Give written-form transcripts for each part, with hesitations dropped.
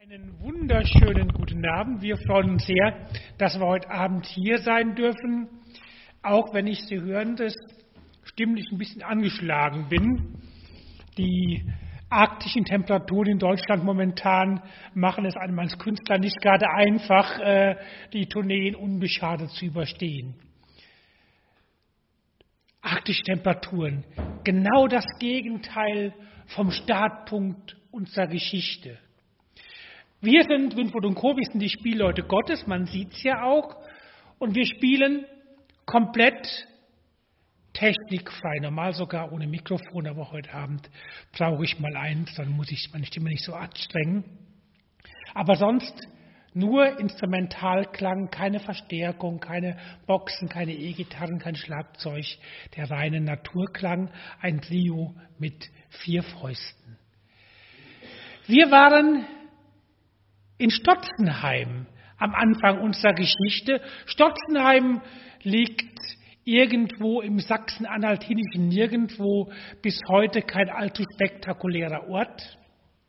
Einen wunderschönen guten Abend. Wir freuen uns sehr, dass wir heute Abend hier sein dürfen, auch wenn ich Sie hören, dass stimmlich ein bisschen angeschlagen bin. Die arktischen Temperaturen in Deutschland momentan machen es einem als Künstler nicht gerade einfach, die Tourneen unbeschadet zu überstehen. Arktische Temperaturen, genau das Gegenteil vom Startpunkt unserer Geschichte. Wir sind, Winfried und Co., wir sind die Spielleute Gottes, man sieht es ja auch, und wir spielen komplett technikfrei, normal sogar ohne Mikrofon, aber heute Abend brauche ich mal eins, dann muss ich meine Stimme nicht so anstrengen. Aber sonst nur Instrumentalklang, keine Verstärkung, keine Boxen, keine E-Gitarren, kein Schlagzeug, der reine Naturklang, ein Trio mit 4 Fäusten. Wir waren in Stotzenheim am Anfang unserer Geschichte. Stotzenheim liegt irgendwo im sachsen-anhaltinischen Nirgendwo, bis heute kein allzu spektakulärer Ort,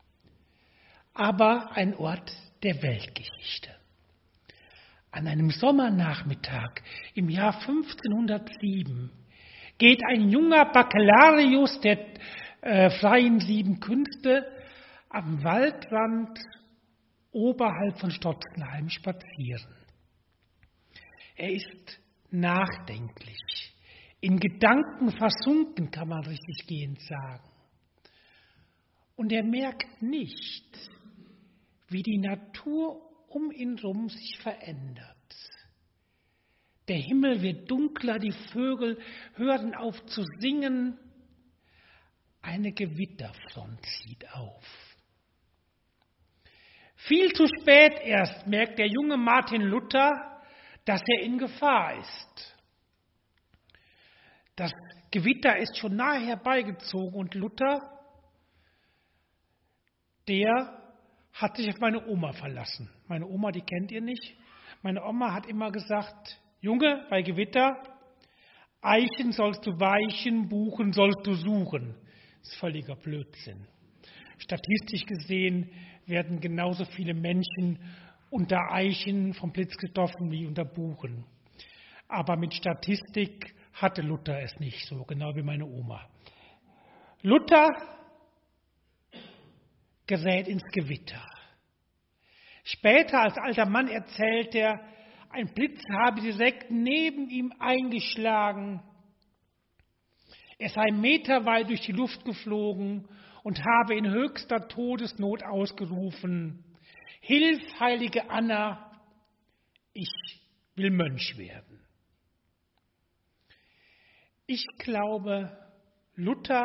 aber ein Ort der Weltgeschichte. An einem Sommernachmittag im Jahr 1507 geht ein junger Baccalarius der freien 7 Künste am Waldrand oberhalb von Stotzenheim spazieren. Er ist nachdenklich, in Gedanken versunken, kann man richtig gehend sagen. Und er merkt nicht, wie die Natur um ihn herum sich verändert. Der Himmel wird dunkler, die Vögel hören auf zu singen, eine Gewitterfront zieht auf. Viel zu spät erst merkt der junge Martin Luther, dass er in Gefahr ist. Das Gewitter ist schon nahe herbeigezogen und Luther, der hat sich auf meine Oma verlassen. Meine Oma, die kennt ihr nicht. Meine Oma hat immer gesagt, Junge, bei Gewitter, Eichen sollst du weichen, Buchen sollst du suchen. Das ist völliger Blödsinn. Statistisch gesehen werden genauso viele Menschen unter Eichen vom Blitz getroffen wie unter Buchen. Aber mit Statistik hatte Luther es nicht so, genau wie meine Oma. Luther gerät ins Gewitter. Später als alter Mann erzählt er, ein Blitz habe direkt neben ihm eingeschlagen. Er sei meterweit durch die Luft geflogen und habe in höchster Todesnot ausgerufen, Hilf, heilige Anna, ich will Mönch werden. Ich glaube, Luther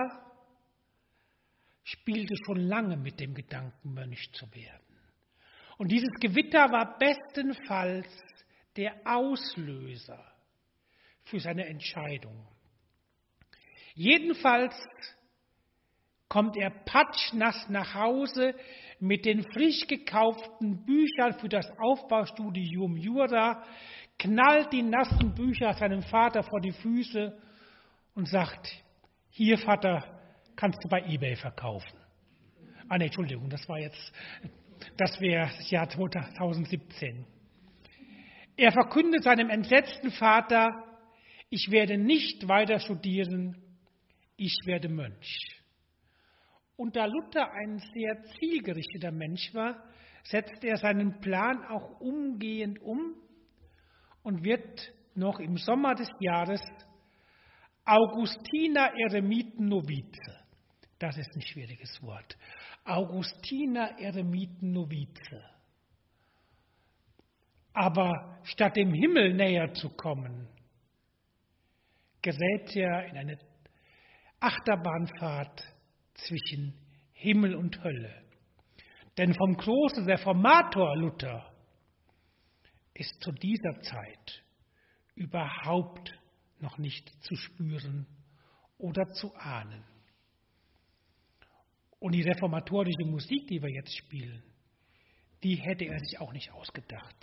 spielte schon lange mit dem Gedanken, Mönch zu werden. Und dieses Gewitter war bestenfalls der Auslöser für seine Entscheidung. Jedenfalls kommt er patschnass nach Hause mit den frisch gekauften Büchern für das Aufbaustudium Jura, knallt die nassen Bücher seinem Vater vor die Füße und sagt, hier Vater, kannst du bei eBay verkaufen. Entschuldigung, das wäre das Jahr 2017. Er verkündet seinem entsetzten Vater, ich werde nicht weiter studieren, ich werde Mönch. Und da Luther ein sehr zielgerichteter Mensch war, setzt er seinen Plan auch umgehend um und wird noch im Sommer des Jahres Augustiner Eremiten-Novize. Das ist ein schwieriges Wort. Augustiner Eremiten-Novize. Aber statt dem Himmel näher zu kommen, gerät er in eine Achterbahnfahrt zwischen Himmel und Hölle. Denn vom großen Reformator Luther ist zu dieser Zeit überhaupt noch nicht zu spüren oder zu ahnen. Und die reformatorische Musik, die wir jetzt spielen, die hätte er sich auch nicht ausgedacht.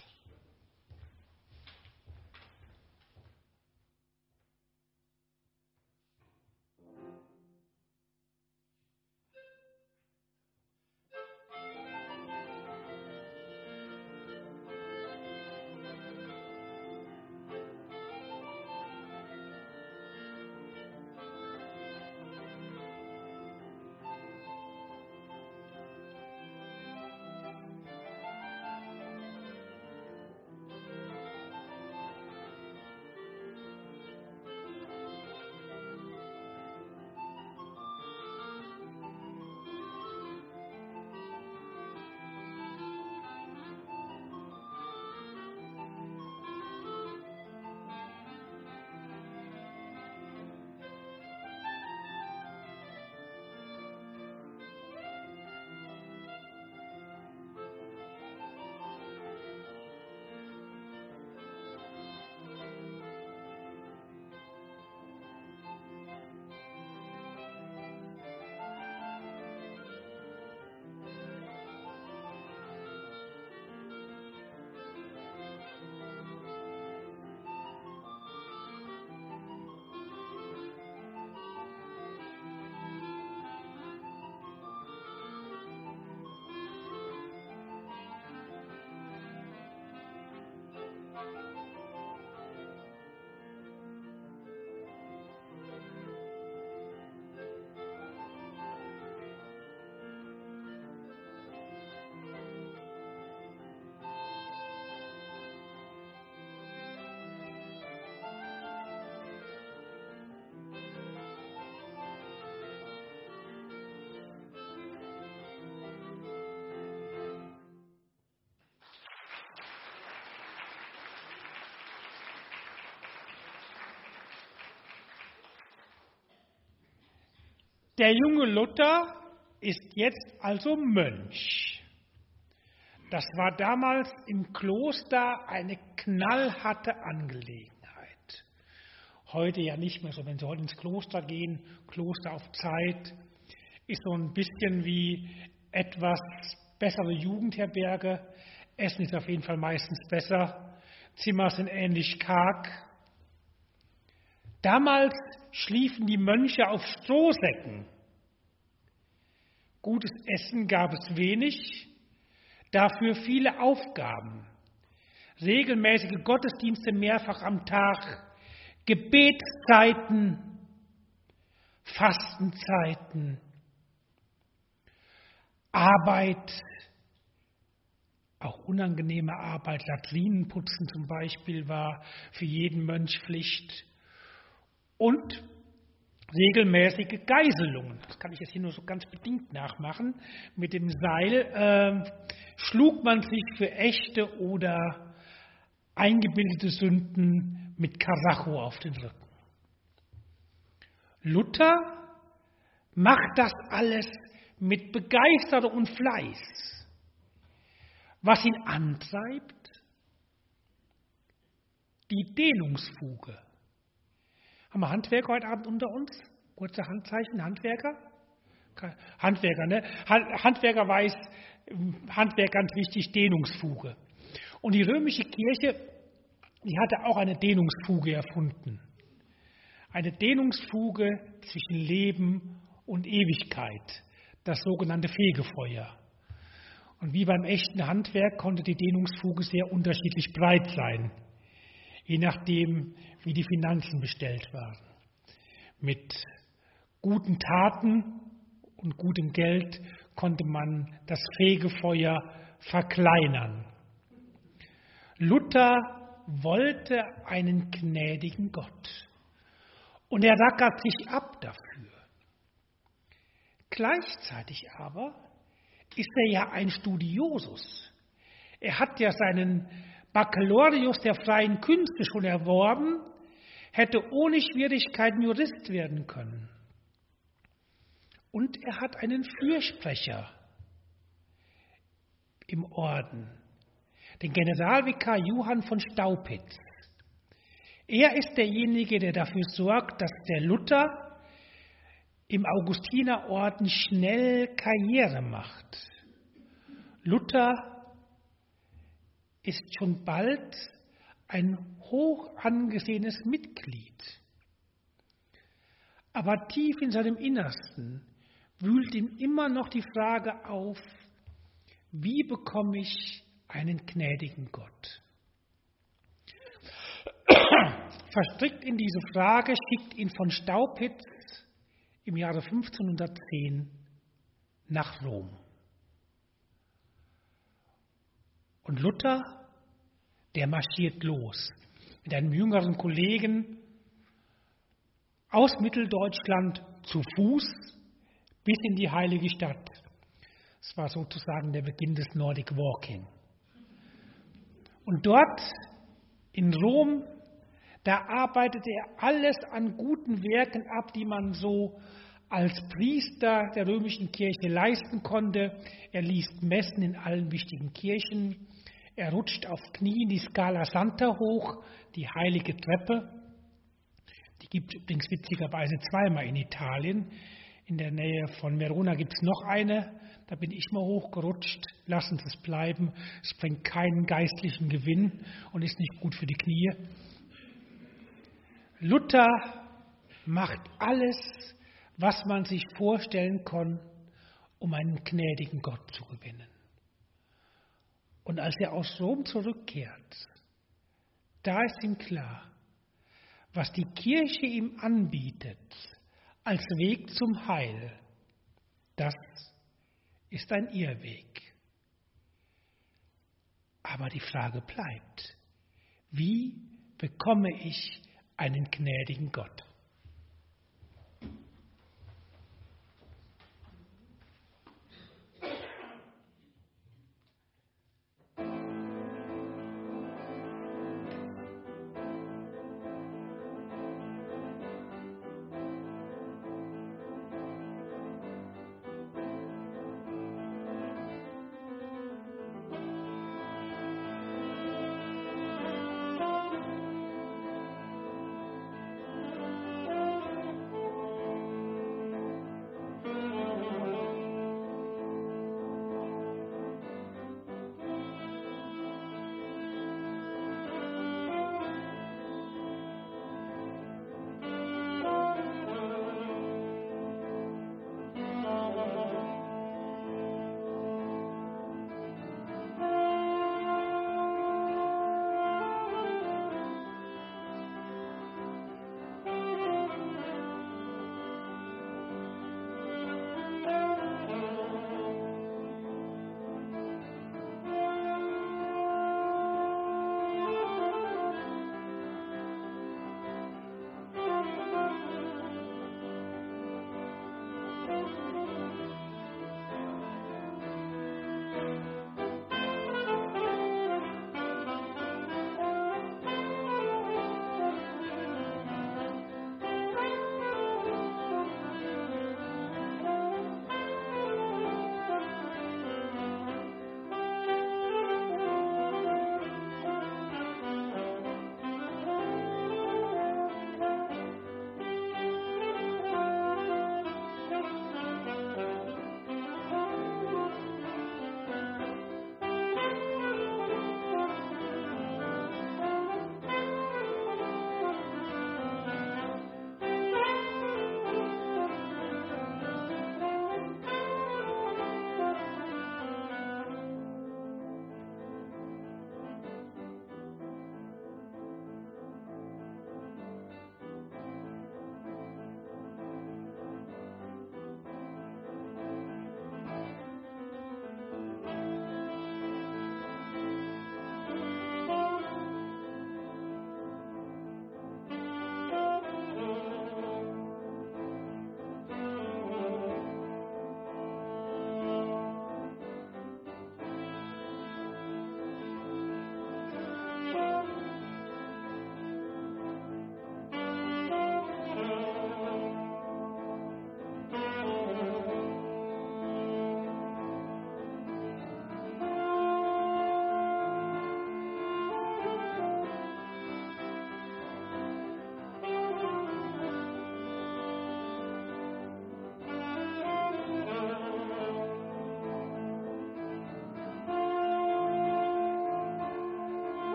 Der junge Luther ist jetzt also Mönch. Das war damals im Kloster eine knallharte Angelegenheit. Heute ja nicht mehr so. Wenn Sie heute ins Kloster gehen, Kloster auf Zeit, ist so ein bisschen wie etwas bessere Jugendherberge. Essen ist auf jeden Fall meistens besser. Zimmer sind ähnlich karg. Damals schliefen die Mönche auf Strohsäcken. Gutes Essen gab es wenig, dafür viele Aufgaben. Regelmäßige Gottesdienste mehrfach am Tag, Gebetszeiten, Fastenzeiten, Arbeit, auch unangenehme Arbeit, Latrinenputzen zum Beispiel war für jeden Mönch Pflicht und regelmäßige Geiselungen. Das kann ich jetzt hier nur so ganz bedingt nachmachen. Mit dem Seil schlug man sich für echte oder eingebildete Sünden mit Karacho auf den Rücken. Luther macht das alles mit Begeisterung und Fleiß. Was ihn antreibt? Die Dehnungsfuge. Haben wir Handwerker heute Abend unter uns? Kurze Handzeichen, Handwerker? Handwerker, ne? Handwerker weiß, Handwerk ganz wichtig, Dehnungsfuge. Und die römische Kirche, die hatte auch eine Dehnungsfuge erfunden. Eine Dehnungsfuge zwischen Leben und Ewigkeit, das sogenannte Fegefeuer. Und wie beim echten Handwerk konnte die Dehnungsfuge sehr unterschiedlich breit sein, je nachdem, wie die Finanzen bestellt waren. Mit guten Taten und gutem Geld konnte man das Fegefeuer verkleinern. Luther wollte einen gnädigen Gott und er rackert sich ab dafür. Gleichzeitig aber ist er ja ein Studiosus. Er hat ja seinen Baccalaureus der freien Künste schon erworben, hätte ohne Schwierigkeiten Jurist werden können. Und er hat einen Fürsprecher im Orden, den Generalvikar Johann von Staupitz. Er ist derjenige, der dafür sorgt, dass der Luther im Augustinerorden schnell Karriere macht. Luther ist schon bald ein hoch angesehenes Mitglied. Aber tief in seinem Innersten wühlt ihn immer noch die Frage auf, wie bekomme ich einen gnädigen Gott? Verstrickt in diese Frage schickt ihn von Staupitz im Jahre 1510 nach Rom. Und Luther, der marschiert los mit einem jüngeren Kollegen aus Mitteldeutschland zu Fuß bis in die heilige Stadt. Es war sozusagen der Beginn des Nordic Walking. Und dort in Rom, da arbeitete er alles an guten Werken ab, die man so als Priester der römischen Kirche leisten konnte. Er liest Messen in allen wichtigen Kirchen. Er rutscht auf Knien die Scala Santa hoch, die heilige Treppe. Die gibt es übrigens witzigerweise zweimal in Italien. In der Nähe von Verona gibt es noch eine. Da bin ich mal hochgerutscht. Lassen Sie es bleiben. Es bringt keinen geistlichen Gewinn und ist nicht gut für die Knie. Luther macht alles, was man sich vorstellen kann, um einen gnädigen Gott zu gewinnen. Und als er aus Rom zurückkehrt, da ist ihm klar, was die Kirche ihm anbietet als Weg zum Heil, das ist ein Irrweg. Aber die Frage bleibt, wie bekomme ich einen gnädigen Gott?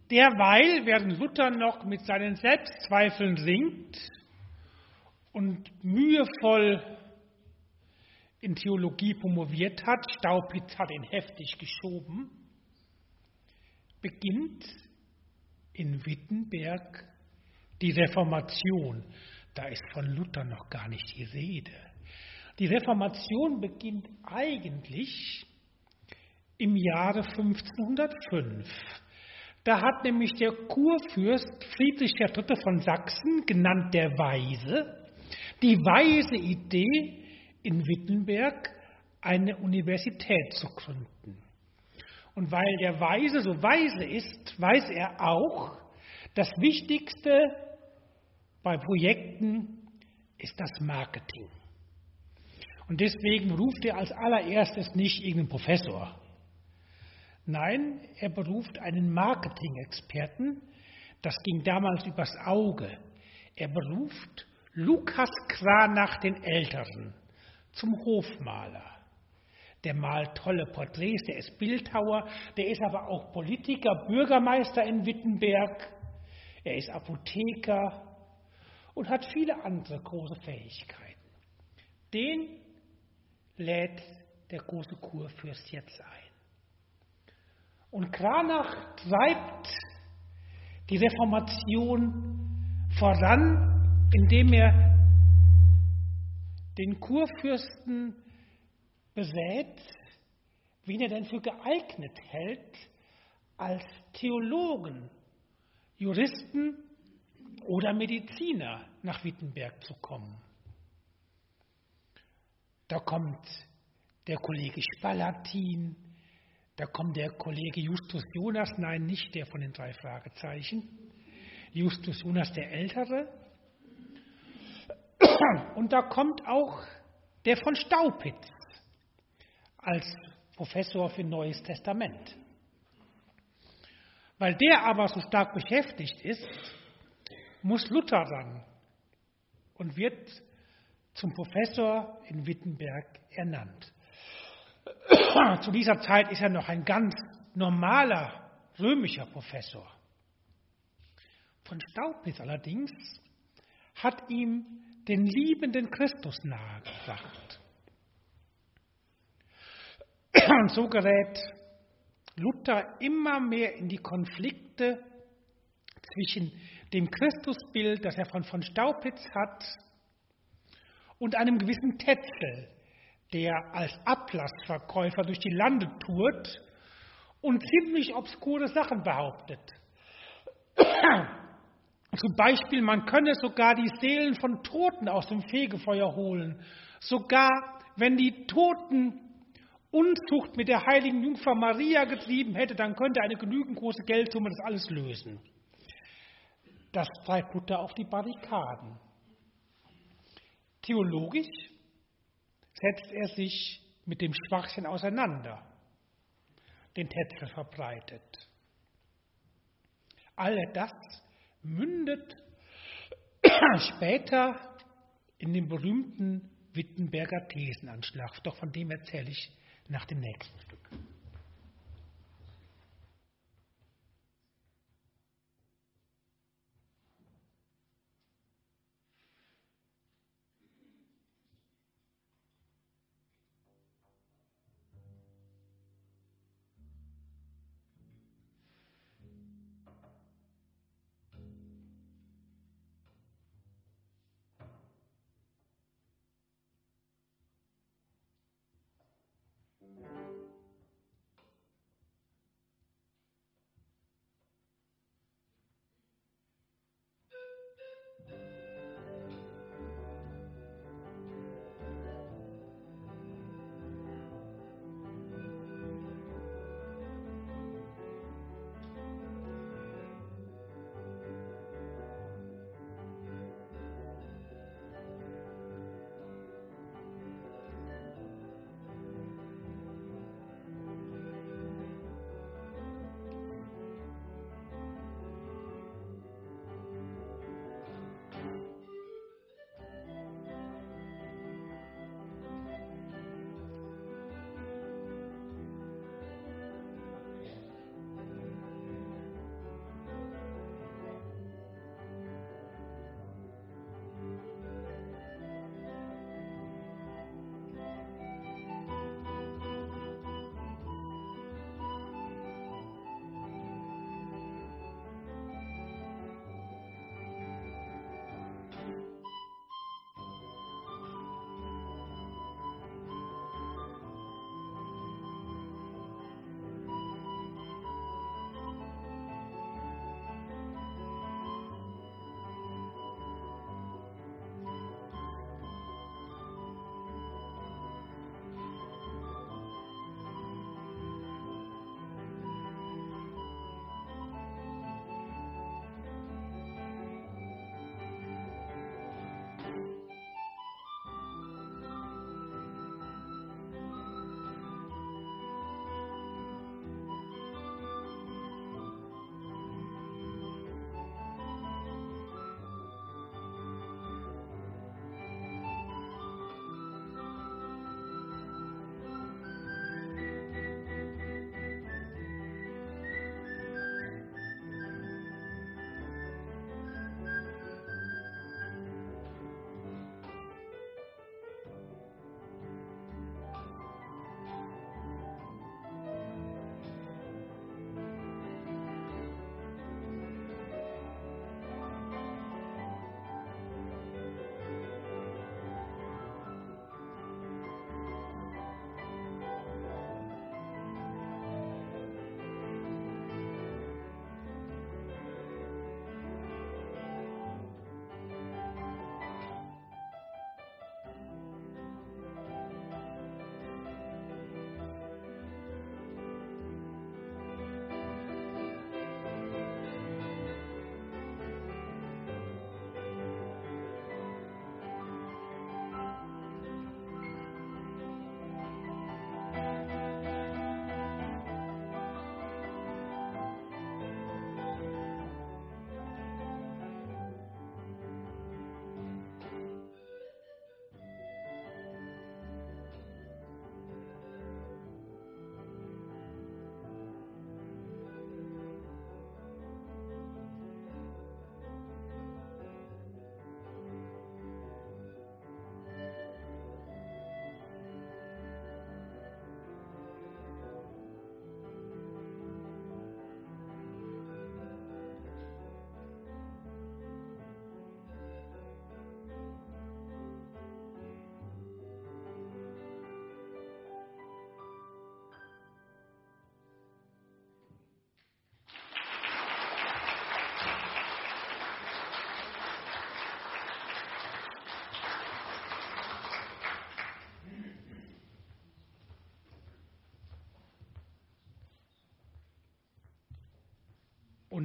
Derweil, während Luther noch mit seinen Selbstzweifeln ringt und mühevoll in Theologie promoviert hat, Staupitz hat ihn heftig geschoben, beginnt in Wittenberg die Reformation. Da ist von Luther noch gar nicht die Rede. Die Reformation beginnt eigentlich im Jahre 1505. Da hat nämlich der Kurfürst Friedrich III. Von Sachsen, genannt der Weise, die weise Idee, in Wittenberg eine Universität zu gründen. Und weil der Weise so weise ist, weiß er auch, das Wichtigste bei Projekten ist das Marketing. Und deswegen ruft er als allererstes nicht irgendeinen Professor. Nein, er beruft einen Marketing-Experten. Das ging damals übers Auge. Er beruft Lukas Cranach den Älteren zum Hofmaler. Der malt tolle Porträts, der ist Bildhauer, der ist aber auch Politiker, Bürgermeister in Wittenberg. Er ist Apotheker und hat viele andere große Fähigkeiten. Den lädt der große Kurfürst jetzt ein. Und Cranach treibt die Reformation voran, indem er den Kurfürsten berät, wen er denn für geeignet hält, als Theologen, Juristen oder Mediziner nach Wittenberg zu kommen. Da kommt der Kollege Spalatin, da kommt der Kollege Justus Jonas, nein, nicht der von den 3 Fragezeichen, Justus Jonas der Ältere. Und da kommt auch der von Staupitz als Professor für Neues Testament. Weil der aber so stark beschäftigt ist, muss Luther ran und wird zum Professor in Wittenberg ernannt. Zu dieser Zeit ist er noch ein ganz normaler römischer Professor. Von Staupitz allerdings hat ihm den liebenden Christus nahegebracht. Und so gerät Luther immer mehr in die Konflikte zwischen dem Christusbild, das er von Staupitz hat, und einem gewissen Tetzel, der als Ablassverkäufer durch die Lande tourt und ziemlich obskure Sachen behauptet. Zum Beispiel, man könne sogar die Seelen von Toten aus dem Fegefeuer holen. Sogar wenn die Toten Unzucht mit der heiligen Jungfrau Maria getrieben hätte, dann könnte eine genügend große Geldsumme das alles lösen. Das treibt Luther auf die Barrikaden. Theologisch setzt er sich mit dem Schwachsinn auseinander, den Tetzel verbreitet. All das mündet später in den berühmten Wittenberger Thesenanschlag, doch von dem erzähle ich nach dem nächsten Stück.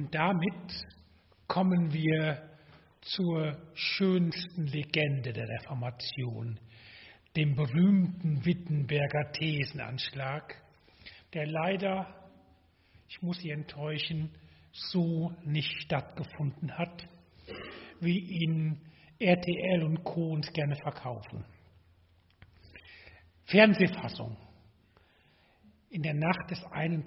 Und damit kommen wir zur schönsten Legende der Reformation, dem berühmten Wittenberger Thesenanschlag, der leider, ich muss Sie enttäuschen, so nicht stattgefunden hat, wie ihn RTL und Co. uns gerne verkaufen. Fernsehfassung. In der Nacht des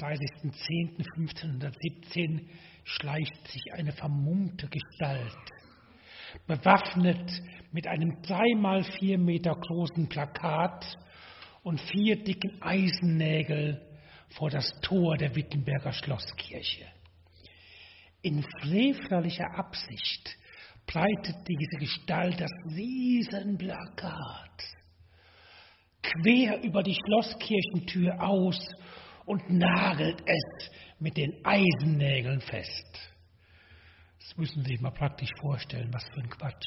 31.10.1517 schleicht sich eine vermummte Gestalt, bewaffnet mit einem 3x4 Meter großen Plakat und 4 dicken Eisennägeln vor das Tor der Wittenberger Schlosskirche. In frevlerlicher Absicht breitet diese Gestalt das Riesenplakat quer über die Schlosskirchentür aus und nagelt es mit den Eisennägeln fest. Das müssen Sie sich mal praktisch vorstellen, was für ein Quatsch.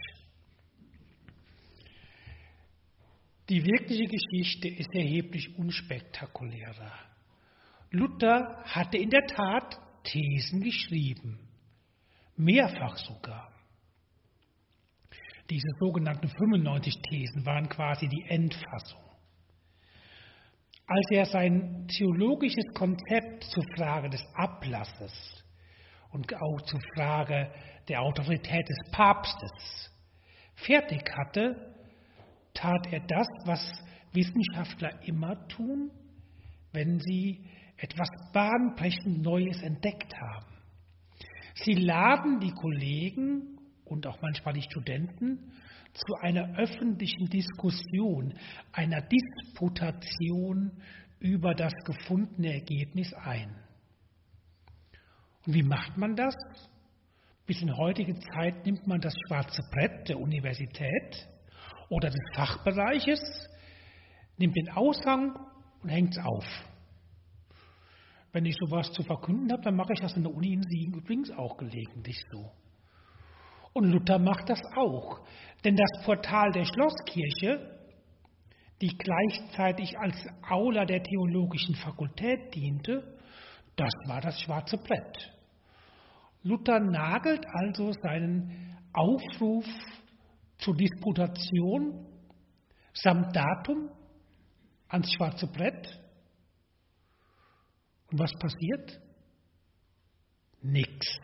Die wirkliche Geschichte ist erheblich unspektakulärer. Luther hatte in der Tat Thesen geschrieben, mehrfach sogar. Diese sogenannten 95 Thesen waren quasi die Endfassung. Als er sein theologisches Konzept zur Frage des Ablasses und auch zur Frage der Autorität des Papstes fertig hatte, tat er das, was Wissenschaftler immer tun, wenn sie etwas bahnbrechend Neues entdeckt haben. Sie laden die Kollegen und auch manchmal die Studenten zu einer öffentlichen Diskussion, einer Disputation über das gefundene Ergebnis ein. Und wie macht man das? Bis in heutige Zeit nimmt man das schwarze Brett der Universität oder des Fachbereiches, nimmt den Aushang und hängt es auf. Wenn ich sowas zu verkünden habe, dann mache ich das in der Uni in Siegen übrigens auch gelegentlich so. Und Luther macht das auch. Denn das Portal der Schlosskirche, die gleichzeitig als Aula der theologischen Fakultät diente, das war das schwarze Brett. Luther nagelt also seinen Aufruf zur Disputation samt Datum ans schwarze Brett. Und was passiert? Nix.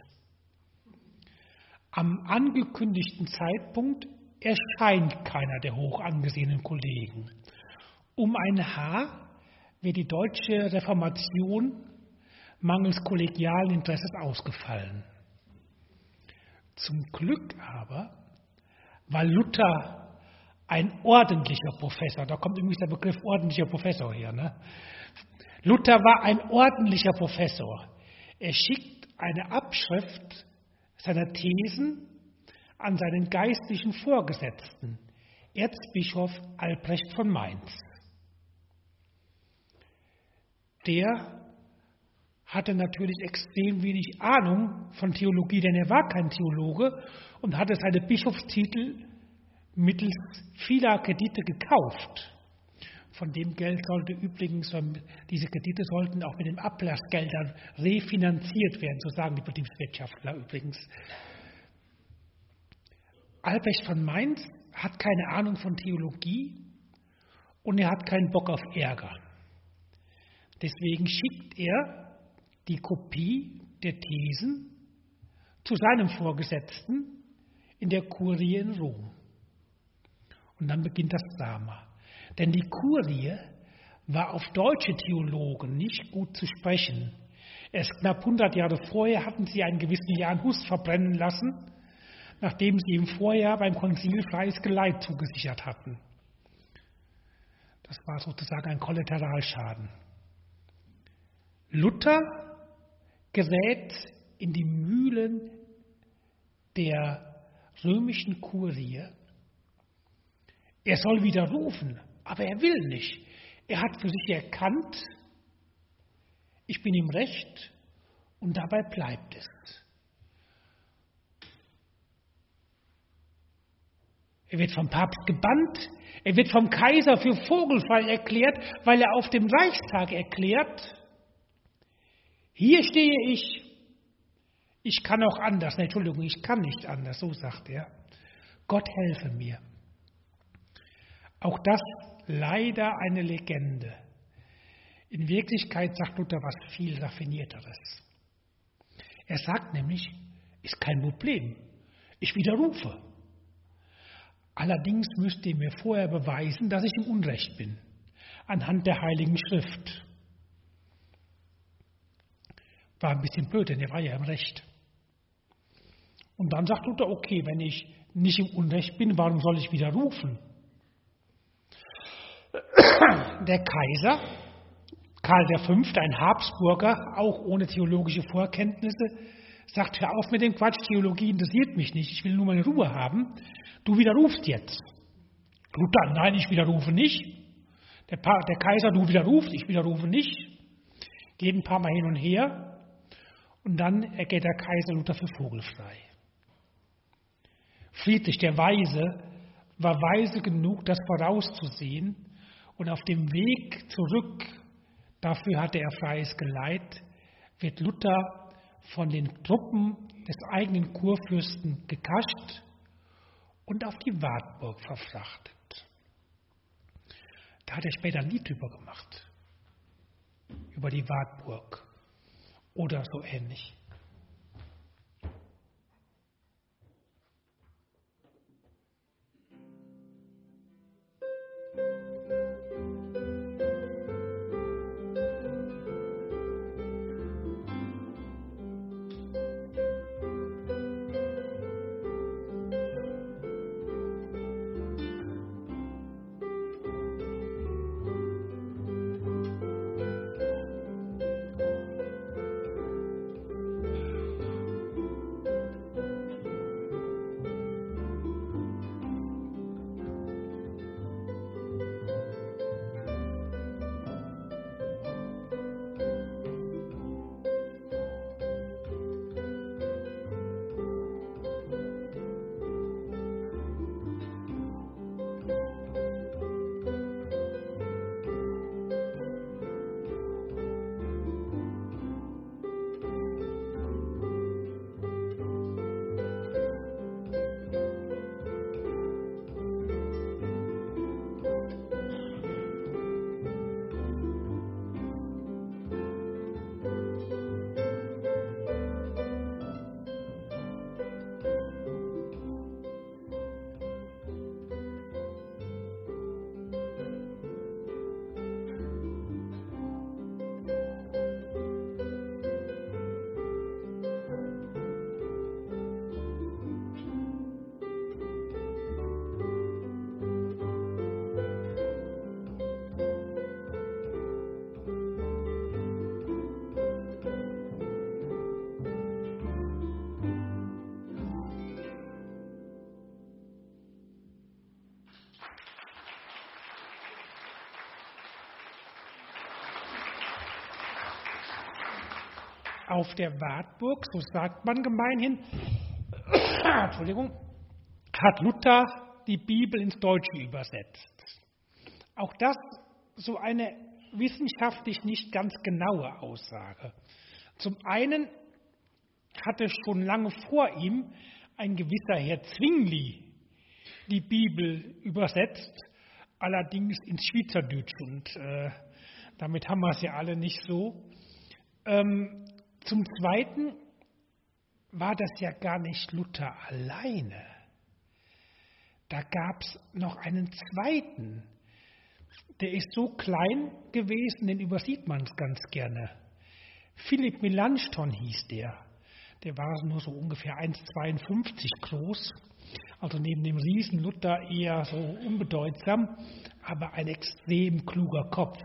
Am angekündigten Zeitpunkt erscheint keiner der hoch angesehenen Kollegen. Um ein Haar wird die deutsche Reformation mangels kollegialen Interesses ausgefallen. Zum Glück aber, weil Luther ein ordentlicher Professor, da kommt übrigens der Begriff ordentlicher Professor her, ne? Luther war ein ordentlicher Professor. Er schickt eine Abschrift seiner Thesen an seinen geistlichen Vorgesetzten, Erzbischof Albrecht von Mainz. Der hatte natürlich extrem wenig Ahnung von Theologie, denn er war kein Theologe und hatte seine Bischofstitel mittels vieler Kredite gekauft. Von dem Geld sollte übrigens, diese Kredite sollten auch mit den Ablassgeldern refinanziert werden, so sagen die Betriebswirtschaftler übrigens. Albrecht von Mainz hat keine Ahnung von Theologie und er hat keinen Bock auf Ärger. Deswegen schickt er die Kopie der Thesen zu seinem Vorgesetzten in der Kurie in Rom. Und dann beginnt das Drama. Denn die Kurie war auf deutsche Theologen nicht gut zu sprechen. Erst knapp 100 Jahre vorher hatten sie einen gewissen Jan Hus verbrennen lassen, nachdem sie im Vorjahr beim Konzil freies Geleit zugesichert hatten. Das war sozusagen ein Kollateralschaden. Luther gerät in die Mühlen der römischen Kurie. Er soll widerrufen, aber er will nicht. Er hat für sich erkannt, ich bin im Recht und dabei bleibt es. Er wird vom Papst gebannt, er wird vom Kaiser für vogelfrei erklärt, weil er auf dem Reichstag erklärt, hier stehe Ich kann auch anders. Nee, Entschuldigung, ich kann nicht anders, so sagt er. Gott helfe mir. Auch das leider eine Legende. In Wirklichkeit sagt Luther was viel Raffinierteres. Er sagt nämlich, ist kein Problem, ich widerrufe. Allerdings müsst ihr mir vorher beweisen, dass ich im Unrecht bin, anhand der Heiligen Schrift. War ein bisschen blöd, denn er war ja im Recht. Und dann sagt Luther, okay, wenn ich nicht im Unrecht bin, warum soll ich widerrufen? Der Kaiser, Karl V., ein Habsburger, auch ohne theologische Vorkenntnisse, sagt, hör auf mit dem Quatsch, Theologie interessiert mich nicht, ich will nur meine Ruhe haben, du widerrufst jetzt. Luther, nein, ich widerrufe nicht. Der Kaiser, du widerrufst, ich widerrufe nicht. Geht ein paar Mal hin und her und dann ergeht der Kaiser Luther für vogelfrei. Friedrich der Weise war weise genug, das vorauszusehen und auf dem Weg zurück, dafür hatte er freies Geleit, wird Luther von den Truppen des eigenen Kurfürsten gekascht und auf die Wartburg verfrachtet. Da hat er später ein Lied drüber gemacht, über die Wartburg oder so ähnlich. Auf der Wartburg, so sagt man gemeinhin, Entschuldigung, hat Luther die Bibel ins Deutsche übersetzt. Auch das so eine wissenschaftlich nicht ganz genaue Aussage. Zum einen hatte schon lange vor ihm ein gewisser Herr Zwingli die Bibel übersetzt, allerdings ins Schweizerdeutsch und damit haben wir es ja alle nicht so. Zum Zweiten war das ja gar nicht Luther alleine. Da gab es noch einen zweiten, der ist so klein gewesen, den übersieht man ganz gerne. Philipp Melanchthon hieß der. Der war nur so ungefähr 1,52 groß, also neben dem Riesen Luther eher so unbedeutsam, aber ein extrem kluger Kopf.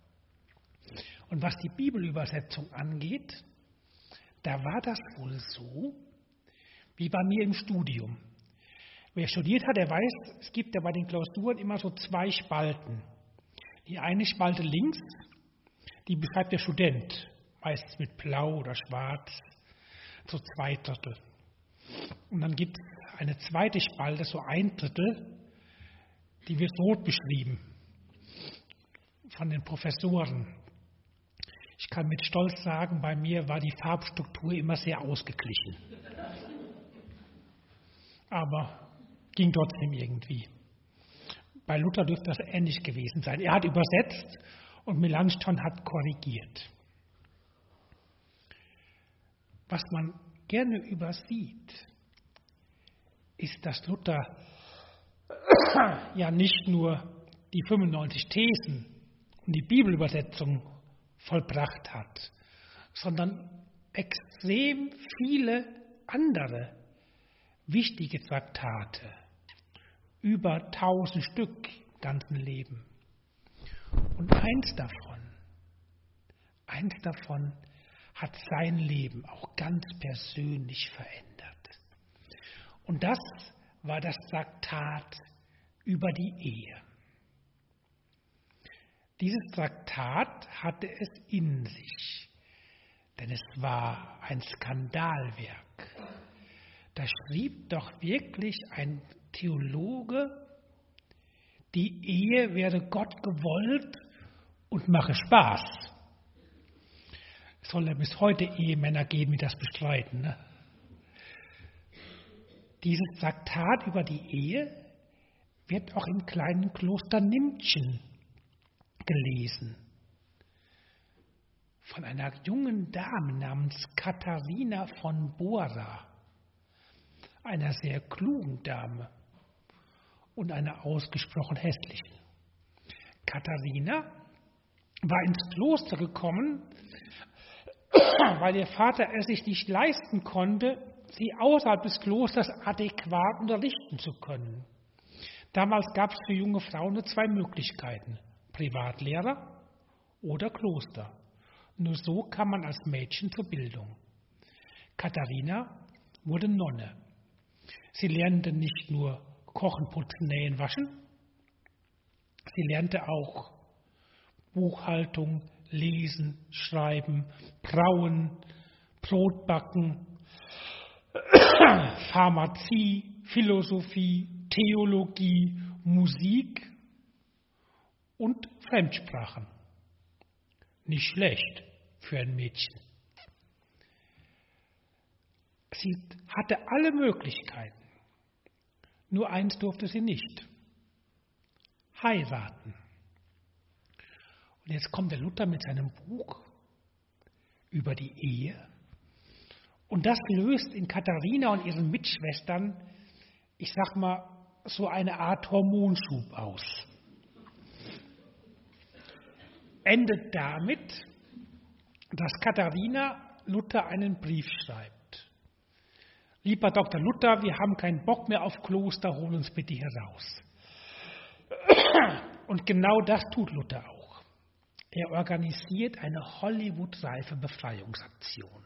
Und was die Bibelübersetzung angeht, da war das wohl so, wie bei mir im Studium. Wer studiert hat, der weiß, es gibt ja bei den Klausuren immer so 2 Spalten. Die eine Spalte links, die beschreibt der Student, meistens mit blau oder schwarz, so 2/3. Und dann gibt es eine zweite Spalte, so 1/3, die wird rot beschrieben von den Professoren. Ich kann mit Stolz sagen, bei mir war die Farbstruktur immer sehr ausgeglichen. Aber ging trotzdem irgendwie. Bei Luther dürfte das ähnlich gewesen sein. Er hat übersetzt und Melanchthon hat korrigiert. Was man gerne übersieht, ist, dass Luther ja nicht nur die 95 Thesen und die Bibelübersetzung vollbracht hat, sondern extrem viele andere wichtige Traktate, über 1000 Stück im ganzen Leben. Und eins davon hat sein Leben auch ganz persönlich verändert. Und das war das Traktat über die Ehe. Dieses Traktat hatte es in sich, denn es war ein Skandalwerk. Da schrieb doch wirklich ein Theologe, die Ehe wäre Gott gewollt und mache Spaß. Es soll ja bis heute Ehemänner geben, die das bestreiten. Ne? Dieses Traktat über die Ehe wird auch im kleinen Kloster Nimptschen gelesen. Von einer jungen Dame namens Katharina von Bora, einer sehr klugen Dame und einer ausgesprochen hässlichen. Katharina war ins Kloster gekommen, weil ihr Vater es sich nicht leisten konnte, sie außerhalb des Klosters adäquat unterrichten zu können. Damals gab es für junge Frauen nur 2 Möglichkeiten: Privatlehrer oder Kloster. Nur so kam man als Mädchen zur Bildung. Katharina wurde Nonne. Sie lernte nicht nur Kochen, Putzen, Nähen, Waschen, sie lernte auch Buchhaltung, Lesen, Schreiben, Brauen, Brotbacken, Pharmazie, Philosophie, Theologie, Musik und Fremdsprachen. Nicht schlecht für ein Mädchen. Sie hatte alle Möglichkeiten. Nur eins durfte sie nicht: heiraten. Und jetzt kommt der Luther mit seinem Buch über die Ehe. Und das löst in Katharina und ihren Mitschwestern, ich sag mal, so eine Art Hormonschub aus. Endet damit, dass Katharina Luther einen Brief schreibt. Lieber Dr. Luther, wir haben keinen Bock mehr auf Kloster, hol uns bitte hier raus. Und genau das tut Luther auch. Er organisiert eine Hollywood-reife Befreiungsaktion.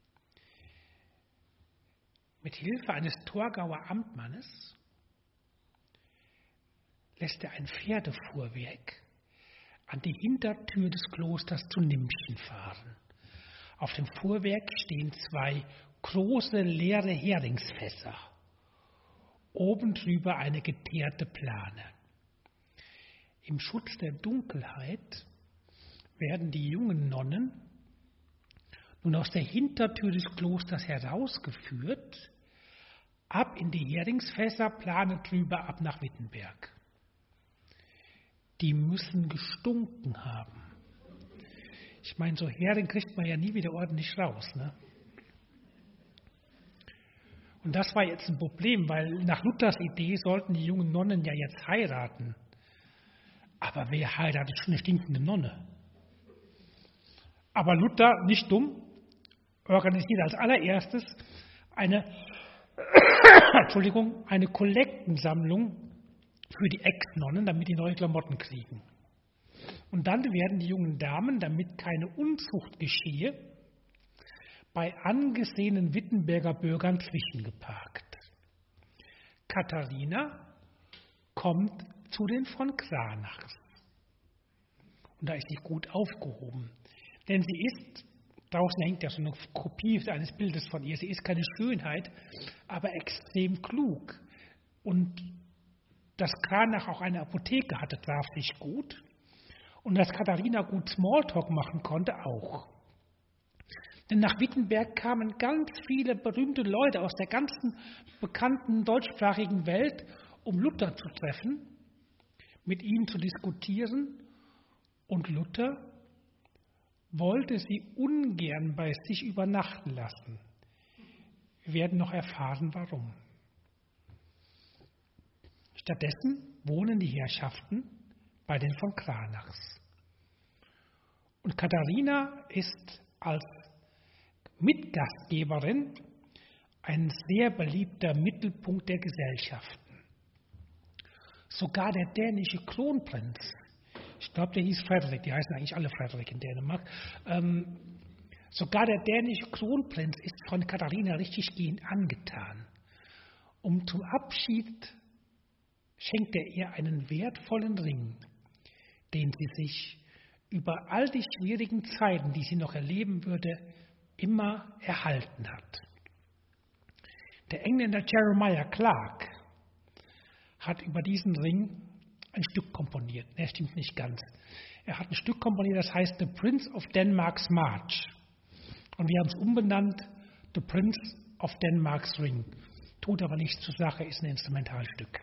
Mit Hilfe eines Torgauer Amtmannes lässt er ein Pferdefuhrwerk an die Hintertür des Klosters zu Nimptschen fahren. Auf dem Fuhrwerk stehen 2 große leere Heringsfässer, oben drüber eine geteerte Plane. Im Schutz der Dunkelheit werden die jungen Nonnen nun aus der Hintertür des Klosters herausgeführt, ab in die Heringsfässer, Plane drüber, ab nach Wittenberg. Die müssen gestunken haben. Ich meine, so Hering kriegt man ja nie wieder ordentlich raus, ne? Und das war jetzt ein Problem, weil nach Luthers Idee sollten die jungen Nonnen ja jetzt heiraten. Aber wer heiratet schon eine stinkende Nonne? Aber Luther, nicht dumm, organisiert als allererstes eine Kollektensammlung für die Ex-Nonnen, damit die neue Klamotten kriegen. Und dann werden die jungen Damen, damit keine Unzucht geschehe, bei angesehenen Wittenberger Bürgern zwischengeparkt. Katharina kommt zu den von Cranachs. Und da ist sie gut aufgehoben. Denn sie ist, draußen hängt ja so eine Kopie eines Bildes von ihr, sie ist keine Schönheit, aber extrem klug. Und dass Cranach auch eine Apotheke hatte, traf sich gut. Und dass Katharina gut Smalltalk machen konnte, auch. Denn nach Wittenberg kamen ganz viele berühmte Leute aus der ganzen bekannten deutschsprachigen Welt, um Luther zu treffen, mit ihm zu diskutieren. Und Luther wollte sie ungern bei sich übernachten lassen. Wir werden noch erfahren, warum. Stattdessen wohnen die Herrschaften bei den von Cranachs. Und Katharina ist als Mitgastgeberin ein sehr beliebter Mittelpunkt der Gesellschaften. Sogar der dänische Kronprinz, ich glaube, der hieß Frederik, die heißen eigentlich alle Frederik in Dänemark, sogar der dänische Kronprinz ist von Katharina richtig gehend angetan. Und zum Abschied schenkt er ihr einen wertvollen Ring, den sie sich über all die schwierigen Zeiten, die sie noch erleben würde, immer erhalten hat. Der Engländer Jeremiah Clarke hat über diesen Ring ein Stück komponiert. Ne, stimmt nicht ganz. Er hat ein Stück komponiert, das heißt The Prince of Denmark's March. Und wir haben es umbenannt, The Prince of Denmark's Ring. Tut aber nichts zur Sache, ist ein Instrumentalstück.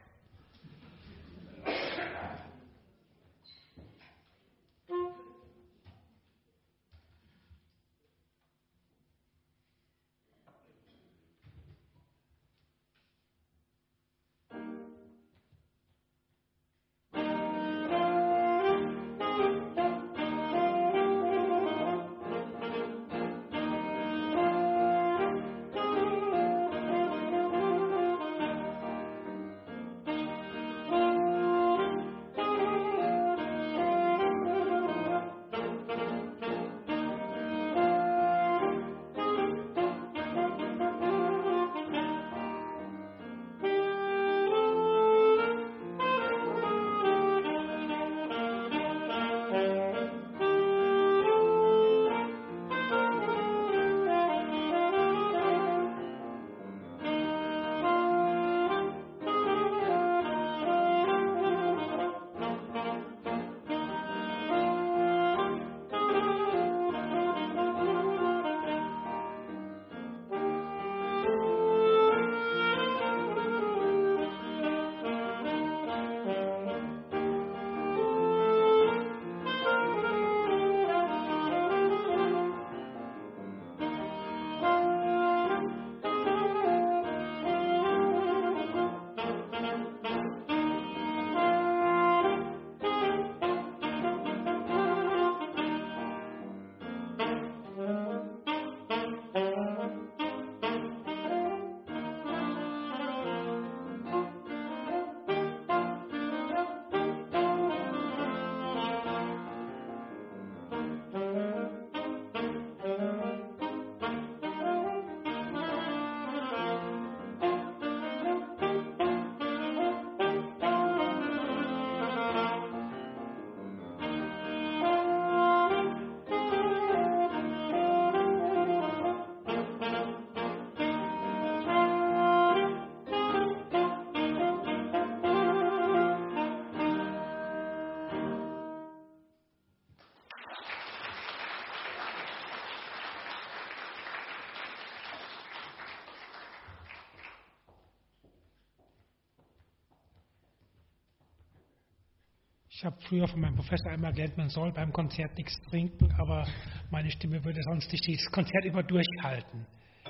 Ich habe früher von meinem Professor einmal gelernt, man soll beim Konzert nichts trinken, aber meine Stimme würde sonst nicht dieses Konzert über durchhalten.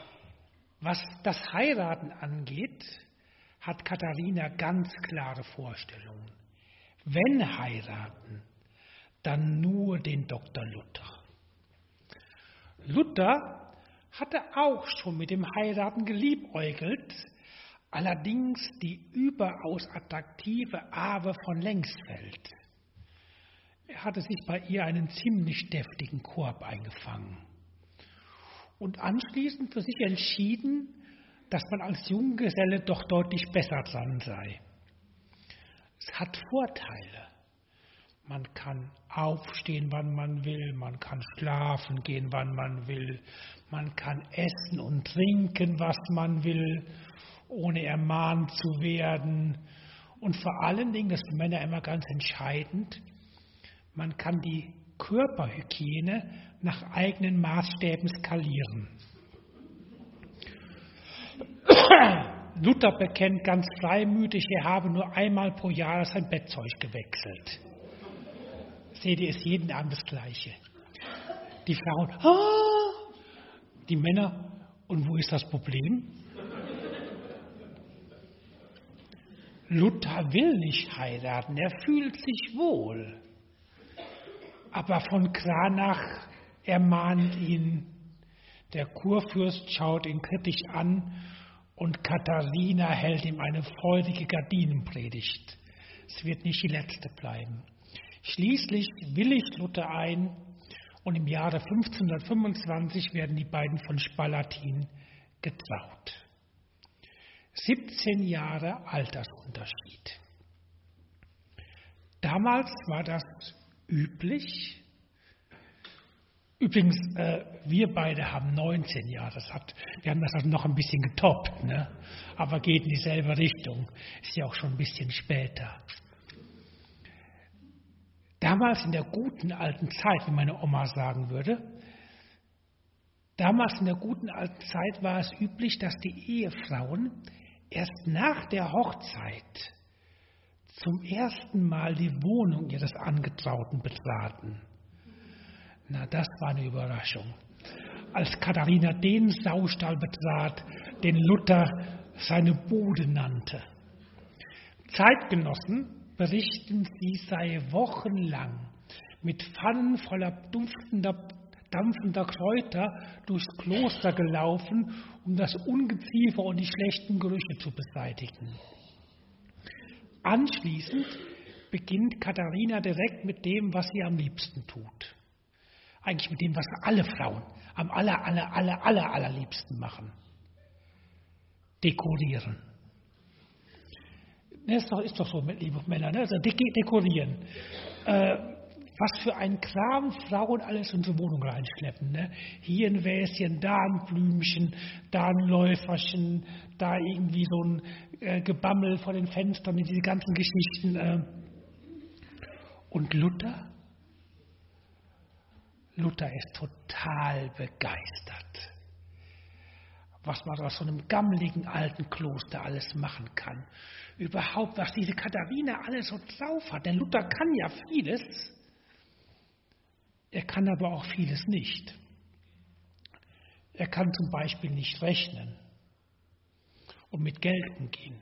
Was das Heiraten angeht, hat Katharina ganz klare Vorstellungen. Wenn heiraten, dann nur den Dr. Luther. Luther hatte auch schon mit dem Heiraten geliebäugelt, allerdings die überaus attraktive Awe von Lengsfeld. Er hatte sich bei ihr einen ziemlich deftigen Korb eingefangen und anschließend für sich entschieden, dass man als Junggeselle doch deutlich besser dran sei. Es hat Vorteile. Man kann aufstehen, wann man will, man kann schlafen gehen, wann man will, man kann essen und trinken, was man will, ohne ermahnt zu werden. Und vor allen Dingen, das ist für Männer immer ganz entscheidend, Man kann die Körperhygiene nach eigenen Maßstäben skalieren. Luther bekennt ganz freimütig, er habe nur einmal pro Jahr sein Bettzeug gewechselt. Seht ihr, ist jeden Abend das Gleiche. Die Frauen, die Männer, und wo ist das Problem? Luther will nicht heiraten, er fühlt sich wohl. Aber von Cranach ermahnt ihn, der Kurfürst schaut ihn kritisch an und Katharina hält ihm eine freudige Gardinenpredigt. Es wird nicht die letzte bleiben. Schließlich willigt Luther ein und im Jahre 1525 werden die beiden von Spalatin getraut. 17 Jahre Altersunterschied. Damals war das üblich. Übrigens, wir beide haben 19 Jahre. Wir haben das also noch ein bisschen getoppt, ne? Aber geht in dieselbe Richtung. Ist ja auch schon ein bisschen später. Damals in der guten alten Zeit, wie meine Oma sagen würde, damals in der guten alten Zeit war es üblich, dass die Ehefrauen erst nach der Hochzeit zum ersten Mal die Wohnung ihres Angetrauten betraten. Na, das war eine Überraschung. Als Katharina den Saustall betrat, den Luther seine Bude nannte. Zeitgenossen berichten, sie sei wochenlang mit Pfannen voller dampfender Kräuter durchs Kloster gelaufen, um das Ungeziefer und die schlechten Gerüche zu beseitigen. Anschließend beginnt Katharina direkt mit dem, was sie am liebsten tut. Eigentlich mit dem, was alle Frauen am allerliebsten machen. Dekorieren. Ist doch so, liebe Männer, ne? Also dekorieren. Was für ein Kram Frauen alles in die Wohnung reinschleppen. Ne? Hier ein Wäschen, da ein Blümchen, da ein Läuferchen, da irgendwie so ein Gebammel vor den Fenstern, diese ganzen Geschichten. Und Luther ist total begeistert, was man aus so einem gammeligen alten Kloster alles machen kann. Überhaupt, was diese Katharina alles so drauf hat. Denn Luther kann ja vieles, er kann aber auch vieles nicht. Er kann zum Beispiel nicht rechnen und mit Geld umgehen.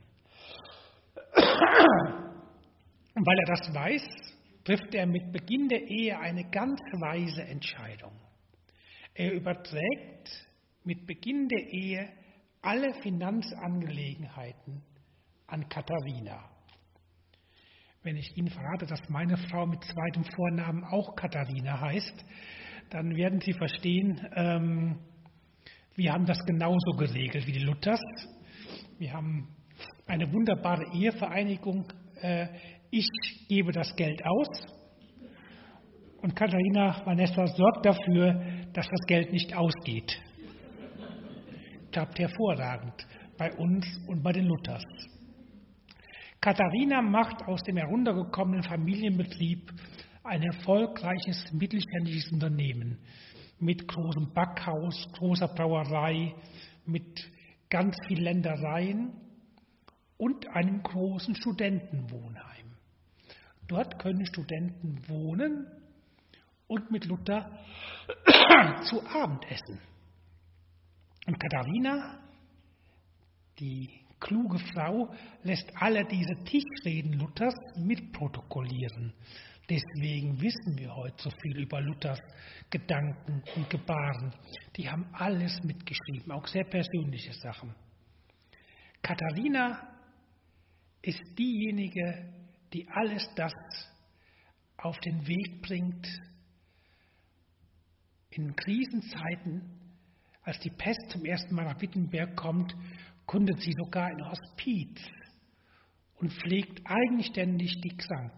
Und weil er das weiß, trifft er mit Beginn der Ehe eine ganz weise Entscheidung. Er überträgt mit Beginn der Ehe alle Finanzangelegenheiten an Katharina. Wenn ich Ihnen verrate, dass meine Frau mit zweitem Vornamen auch Katharina heißt, dann werden Sie verstehen, wir haben das genauso geregelt wie die Luthers. Wir haben eine wunderbare Ehevereinigung. Ich gebe das Geld aus und Katharina Vanessa sorgt dafür, dass das Geld nicht ausgeht. Klappt hervorragend bei uns und bei den Luthers. Katharina macht aus dem heruntergekommenen Familienbetrieb ein erfolgreiches mittelständisches Unternehmen mit großem Backhaus, großer Brauerei, mit ganz vielen Ländereien und einem großen Studentenwohnheim. Dort können Studenten wohnen und mit Luther zu Abend essen. Und Katharina, die kluge Frau, lässt alle diese Tischreden Luthers mitprotokollieren. Deswegen wissen wir heute so viel über Luthers Gedanken und Gebaren. Die haben alles mitgeschrieben, auch sehr persönliche Sachen. Katharina ist diejenige, die alles das auf den Weg bringt. In Krisenzeiten, als die Pest zum ersten Mal nach Wittenberg kommt, gründet sie sogar ein Hospiz und pflegt eigenständig die Kranken.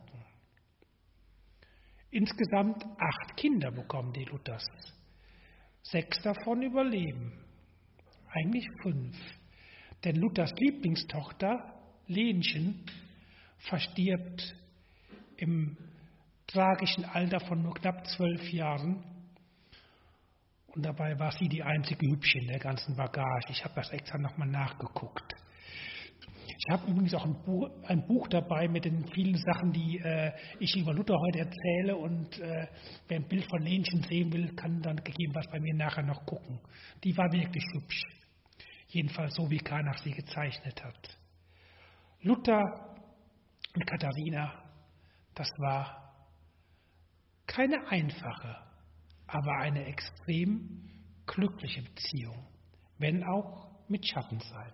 Insgesamt 8 Kinder bekommen die Luthers. 6 davon überleben. Eigentlich 5. Denn Luthers Lieblingstochter, Lenchen, verstirbt im tragischen Alter von nur knapp 12 Jahren. Und dabei war sie die einzige Hübsche in der ganzen Bagage. Ich habe das extra nochmal nachgeguckt. Ich habe übrigens auch ein Buch dabei mit den vielen Sachen, die ich über Luther heute erzähle. Und wer ein Bild von Lenchen sehen will, kann dann gegebenenfalls bei mir nachher noch gucken. Die war wirklich hübsch. Jedenfalls so, wie Karnach sie gezeichnet hat. Luther und Katharina, das war keine einfache, aber eine extrem glückliche Beziehung, wenn auch mit Schattenseiten.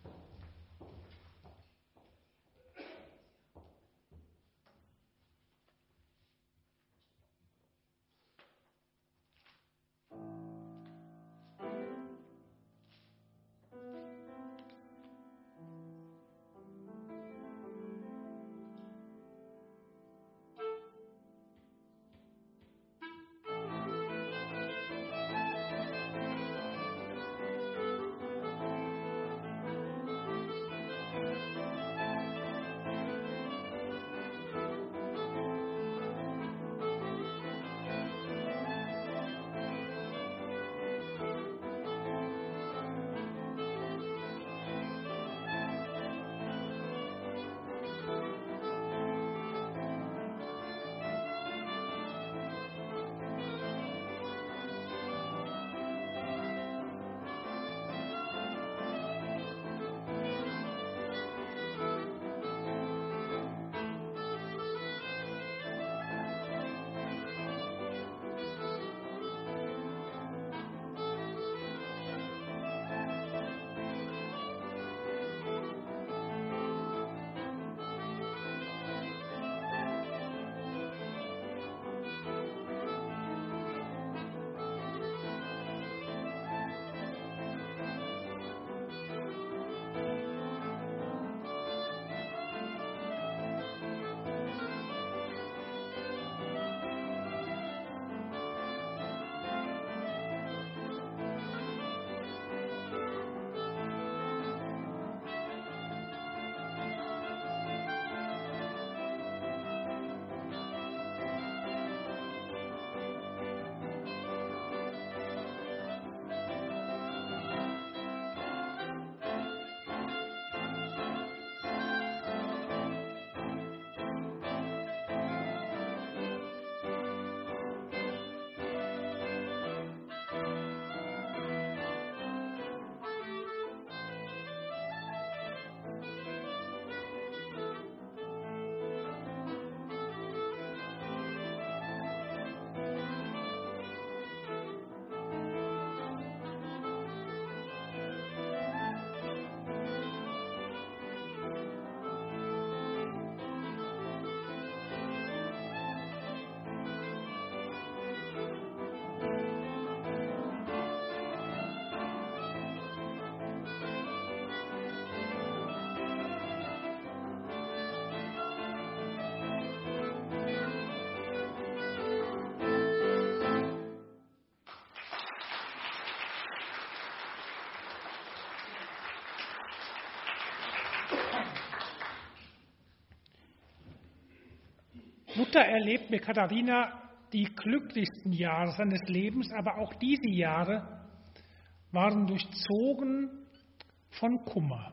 Luther erlebt mit Katharina die glücklichsten Jahre seines Lebens, aber auch diese Jahre waren durchzogen von Kummer.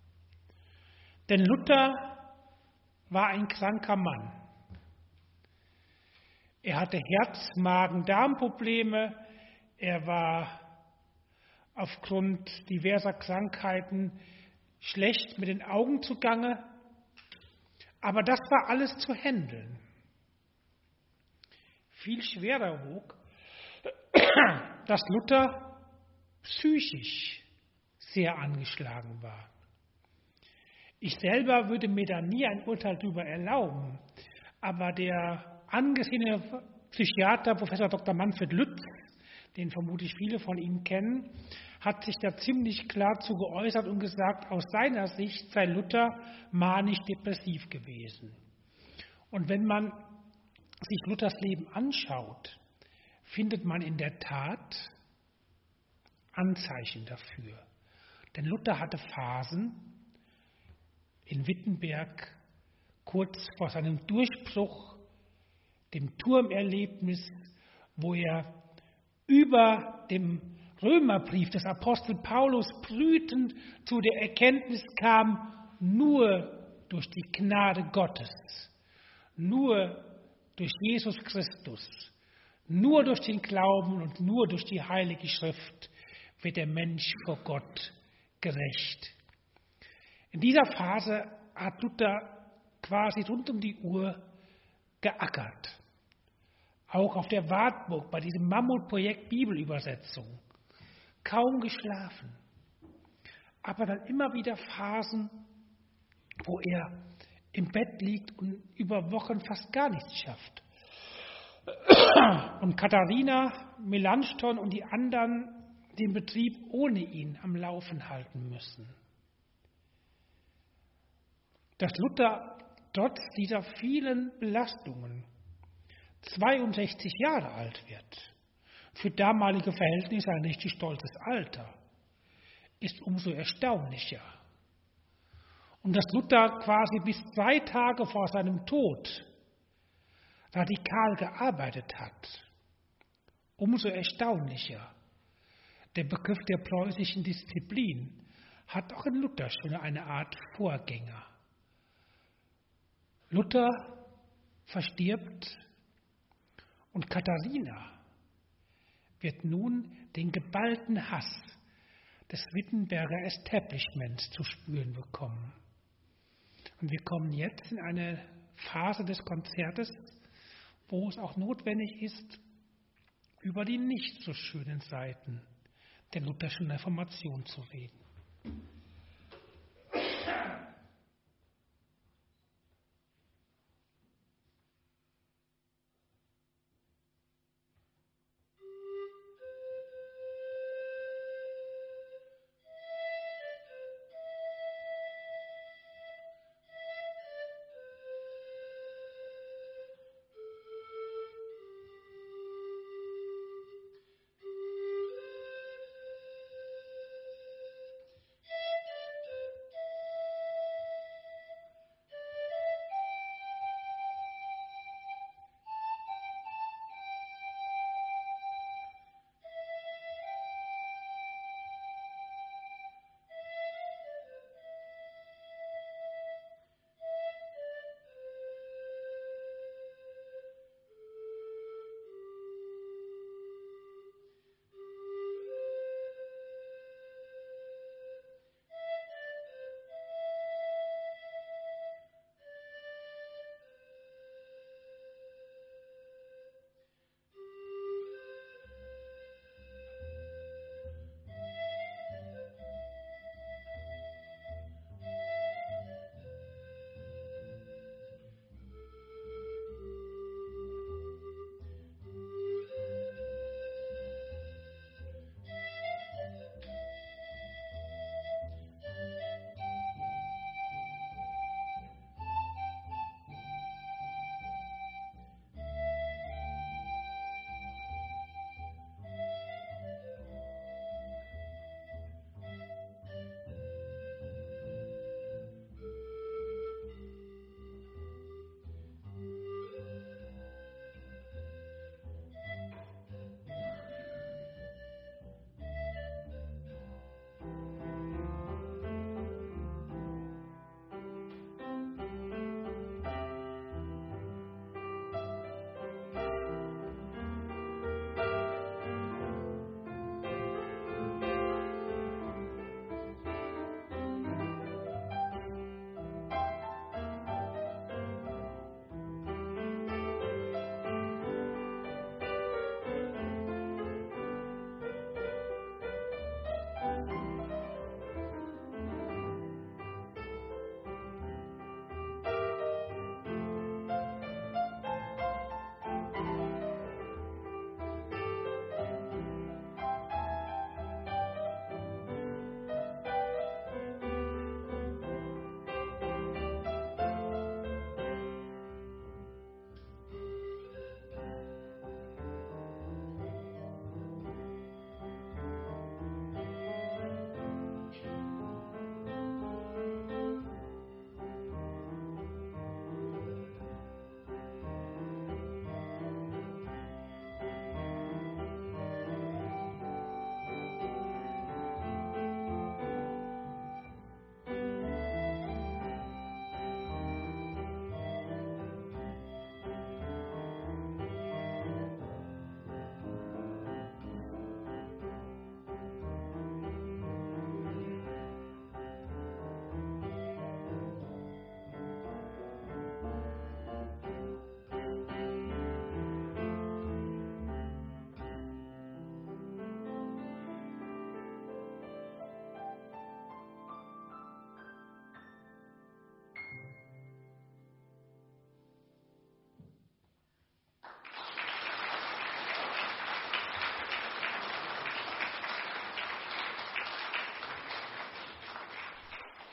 Denn Luther war ein kranker Mann. Er hatte Herz-, Magen-, Darmprobleme. Er war aufgrund diverser Krankheiten schlecht mit den Augen zugange. Aber das war alles zu handeln. Viel schwerer wog, dass Luther psychisch sehr angeschlagen war. Ich selber würde mir da nie ein Urteil darüber erlauben, aber der angesehene Psychiater Professor Dr. Manfred Lütz, den vermutlich viele von Ihnen kennen, hat sich da ziemlich klar zu geäußert und gesagt, aus seiner Sicht sei Luther manisch-depressiv gewesen. Und wenn man sich Luthers Leben anschaut, findet man in der Tat Anzeichen dafür. Denn Luther hatte Phasen in Wittenberg kurz vor seinem Durchbruch, dem Turmerlebnis, wo er über dem Römerbrief des Apostel Paulus brütend zu der Erkenntnis kam, nur durch die Gnade Gottes, nur durch Jesus Christus, nur durch den Glauben und nur durch die Heilige Schrift wird der Mensch vor Gott gerecht. In dieser Phase hat Luther quasi rund um die Uhr geackert. Auch auf der Wartburg bei diesem Mammutprojekt Bibelübersetzung. Kaum geschlafen. Aber dann immer wieder Phasen, wo er im Bett liegt und über Wochen fast gar nichts schafft. Und Katharina, Melanchthon und die anderen den Betrieb ohne ihn am Laufen halten müssen. Dass Luther trotz dieser vielen Belastungen 62 Jahre alt wird, für damalige Verhältnisse ein richtig stolzes Alter, ist umso erstaunlicher. Und dass Luther quasi bis 2 Tage vor seinem Tod radikal gearbeitet hat, umso erstaunlicher. Der Begriff der preußischen Disziplin hat auch in Luther schon eine Art Vorgänger. Luther verstirbt und Katharina wird nun den geballten Hass des Wittenberger Establishments zu spüren bekommen. Und wir kommen jetzt in eine Phase des Konzertes, wo es auch notwendig ist, über die nicht so schönen Seiten der lutherischen Reformation zu reden.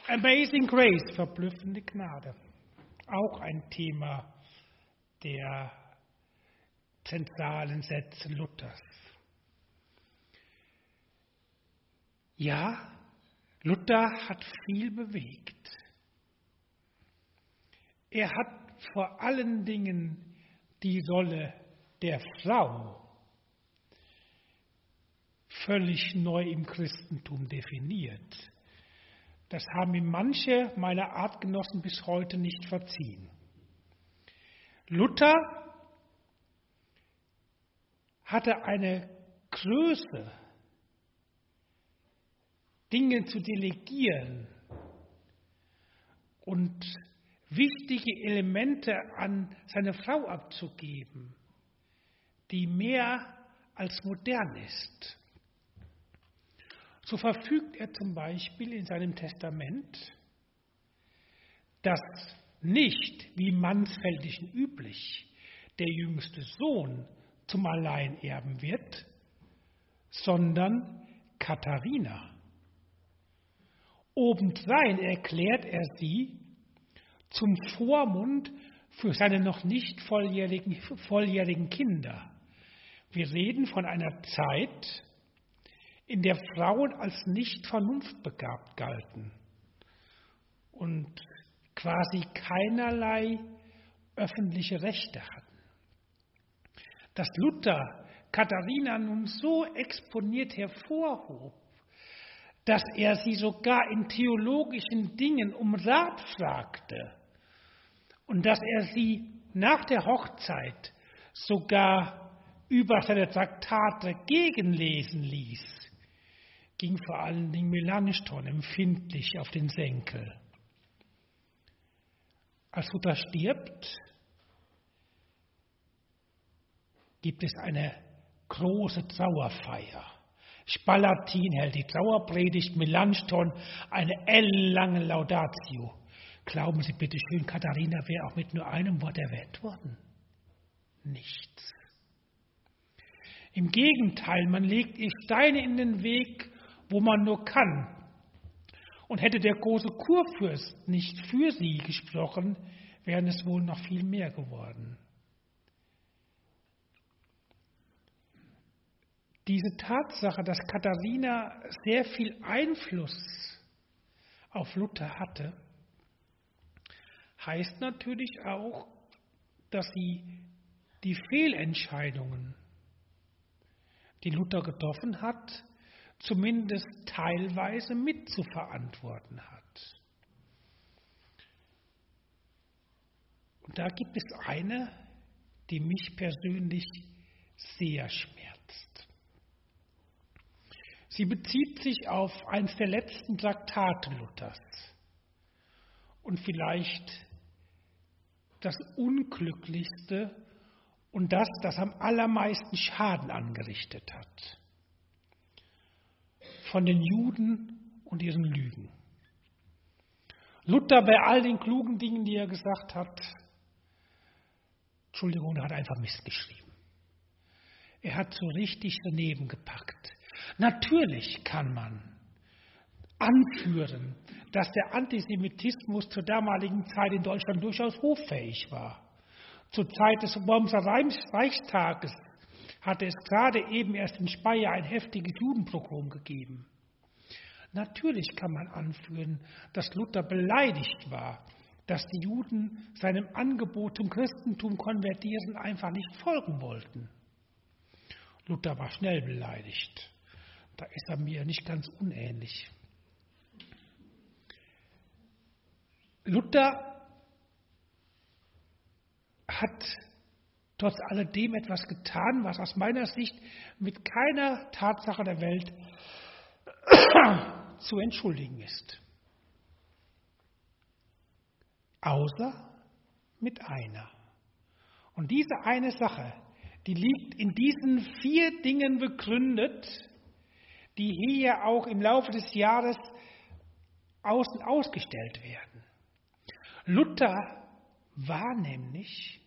Amazing Grace, verblüffende Gnade. Auch ein Thema der zentralen Sätze Luthers. Ja, Luther hat viel bewegt. Er hat vor allen Dingen die Rolle der Frau völlig neu im Christentum definiert. Das haben ihm manche meiner Artgenossen bis heute nicht verziehen. Luther hatte eine Größe, Dinge zu delegieren und wichtige Elemente an seine Frau abzugeben, die mehr als modern ist. So verfügt er zum Beispiel in seinem Testament, dass nicht, wie Mansfeldischen üblich, der jüngste Sohn zum Alleinerben wird, sondern Katharina. Obendrein erklärt er sie zum Vormund für seine noch nicht volljährigen Kinder. Wir reden von einer Zeit, in der Frauen als nicht vernunftbegabt galten und quasi keinerlei öffentliche Rechte hatten. Dass Luther Katharina nun so exponiert hervorhob, dass er sie sogar in theologischen Dingen um Rat fragte und dass er sie nach der Hochzeit sogar über seine Traktate gegenlesen ließ, ging vor allen Dingen Melanchthon empfindlich auf den Senkel. Als Luther stirbt, gibt es eine große Trauerfeier. Spalatin hält die Trauerpredigt, Melanchthon eine ellenlange Laudatio. Glauben Sie bitte schön, Katharina wäre auch mit nur einem Wort erwähnt worden? Nichts. Im Gegenteil, man legt ihr Steine in den Weg, wo man nur kann. Und hätte der große Kurfürst nicht für sie gesprochen, wären es wohl noch viel mehr geworden. Diese Tatsache, dass Katharina sehr viel Einfluss auf Luther hatte, heißt natürlich auch, dass sie die Fehlentscheidungen, die Luther getroffen hat, zumindest teilweise mitzuverantworten hat. Und da gibt es eine, die mich persönlich sehr schmerzt. Sie bezieht sich auf eines der letzten Traktate Luthers und vielleicht das Unglücklichste und das am allermeisten Schaden angerichtet hat. Von den Juden und ihren Lügen. Luther bei all den klugen Dingen, die er gesagt hat, er hat einfach Mist geschrieben. Er hat so richtig daneben gepackt. Natürlich kann man anführen, dass der Antisemitismus zur damaligen Zeit in Deutschland durchaus hoffähig war. Zur Zeit des Wormser Reichstages hatte es gerade eben erst in Speyer ein heftiges Judenpogrom gegeben. Natürlich kann man anführen, dass Luther beleidigt war, dass die Juden seinem Angebot zum Christentum konvertieren einfach nicht folgen wollten. Luther war schnell beleidigt. Da ist er mir nicht ganz unähnlich. Luther hat trotz alledem etwas getan, was aus meiner Sicht mit keiner Tatsache der Welt zu entschuldigen ist. Außer mit einer. Und diese eine Sache, die liegt in diesen 4 Dingen begründet, die hier auch im Laufe des Jahres außen ausgestellt werden. Luther war nämlich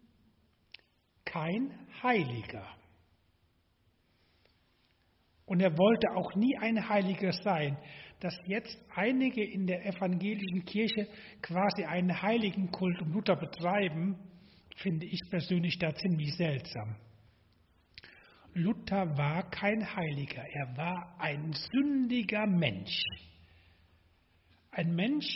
kein Heiliger. Und er wollte auch nie ein Heiliger sein. dass jetzt einige in der evangelischen Kirche quasi einen Heiligenkult um Luther betreiben, finde ich persönlich da ziemlich seltsam. Luther war kein Heiliger, er war ein sündiger Mensch. Ein Mensch,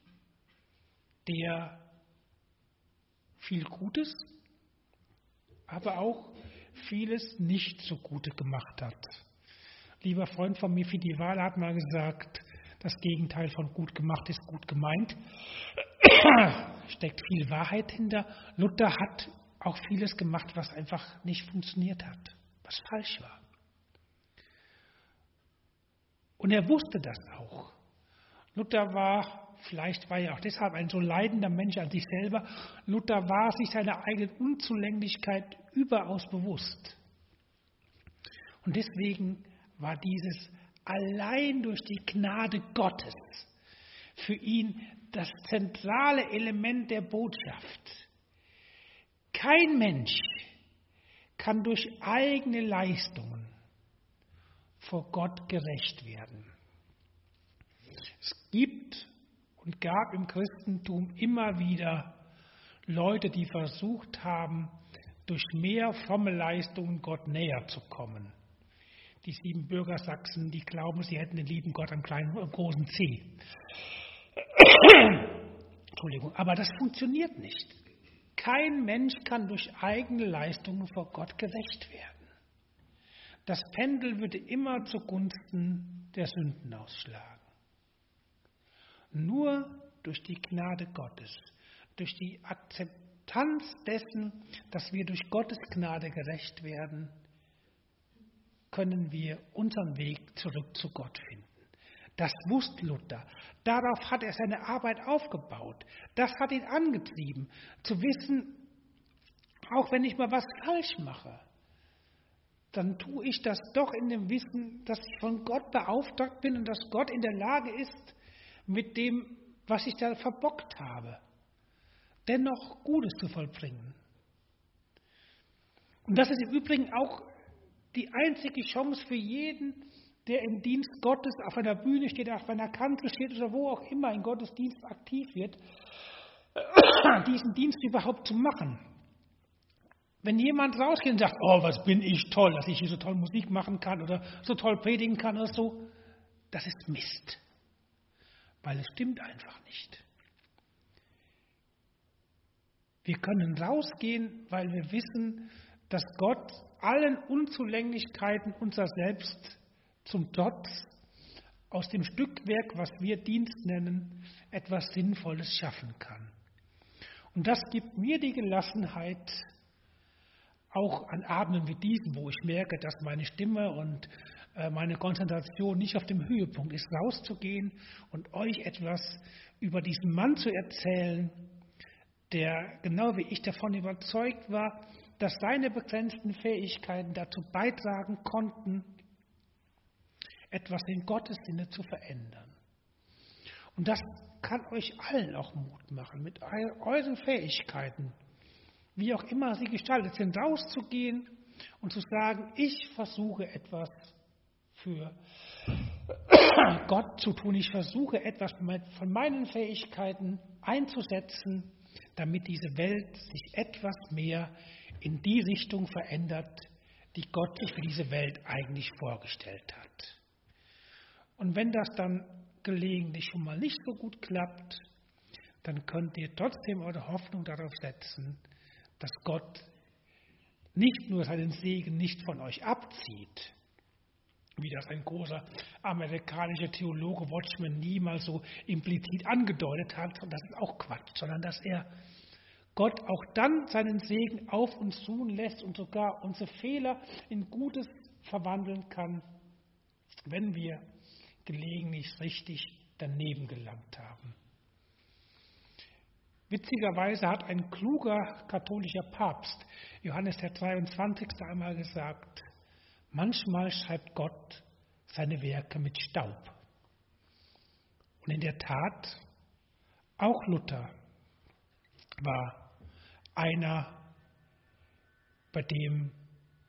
der viel Gutes, aber auch vieles nicht so Gute gemacht hat. Lieber Freund von mir, Fidival, hat mal gesagt, das Gegenteil von gut gemacht ist gut gemeint. Steckt viel Wahrheit hinter. Luther hat auch vieles gemacht, was einfach nicht funktioniert hat, was falsch war. Und er wusste das auch. Luther vielleicht war er auch deshalb ein so leidender Mensch an sich selber, Luther war sich seiner eigenen Unzulänglichkeit überaus bewusst. Und deswegen war dieses allein durch die Gnade Gottes für ihn das zentrale Element der Botschaft. Kein Mensch kann durch eigene Leistungen vor Gott gerecht werden. Es gibt und gab im Christentum immer wieder Leute, die versucht haben, durch mehr fromme Leistungen Gott näher zu kommen. Die Siebenbürger Sachsen, die glauben, sie hätten den lieben Gott am großen C. Entschuldigung, aber das funktioniert nicht. Kein Mensch kann durch eigene Leistungen vor Gott gerecht werden. Das Pendel würde immer zugunsten der Sünden ausschlagen. Nur durch die Gnade Gottes, durch die Akzeptanz dessen, dass wir durch Gottes Gnade gerecht werden, können wir unseren Weg zurück zu Gott finden. Das wusste Luther. Darauf hat er seine Arbeit aufgebaut. Das hat ihn angetrieben, zu wissen, auch wenn ich mal was falsch mache, dann tue ich das doch in dem Wissen, dass ich von Gott beauftragt bin und dass Gott in der Lage ist, mit dem, was ich da verbockt habe, dennoch Gutes zu vollbringen. Und das ist im Übrigen auch die einzige Chance für jeden, der im Dienst Gottes auf einer Bühne steht, auf einer Kanzel steht oder wo auch immer in Gottesdienst aktiv wird, diesen Dienst überhaupt zu machen. Wenn jemand rausgeht und sagt, oh, was bin ich toll, dass ich hier so toll Musik machen kann oder so toll predigen kann oder so, das ist Mist. Weil es stimmt einfach nicht. Wir können rausgehen, weil wir wissen, dass Gott allen Unzulänglichkeiten unser Selbst zum Trotz aus dem Stückwerk, was wir Dienst nennen, etwas Sinnvolles schaffen kann. Und das gibt mir die Gelassenheit, auch an Abenden wie diesen, wo ich merke, dass meine Stimme und meine Konzentration nicht auf dem Höhepunkt ist, rauszugehen und euch etwas über diesen Mann zu erzählen, der genau wie ich davon überzeugt war, dass seine begrenzten Fähigkeiten dazu beitragen konnten, etwas in Gottes Sinne zu verändern. Und das kann euch allen auch Mut machen, mit euren Fähigkeiten, wie auch immer sie gestaltet sind, rauszugehen und zu sagen, ich versuche etwas für Gott zu tun. Ich versuche etwas von meinen Fähigkeiten einzusetzen, damit diese Welt sich etwas mehr in die Richtung verändert, die Gott sich für diese Welt eigentlich vorgestellt hat. Und wenn das dann gelegentlich schon mal nicht so gut klappt, dann könnt ihr trotzdem eure Hoffnung darauf setzen, dass Gott nicht nur seinen Segen nicht von euch abzieht, wie das ein großer amerikanischer Theologe Watchman niemals so implizit angedeutet hat, und das ist auch Quatsch, sondern dass er Gott auch dann seinen Segen auf uns ruhen lässt und sogar unsere Fehler in Gutes verwandeln kann, wenn wir gelegentlich richtig daneben gelangt haben. Witzigerweise hat ein kluger katholischer Papst, Johannes der 23. einmal gesagt, manchmal schreibt Gott seine Werke mit Staub. Und in der Tat, auch Luther war einer, bei dem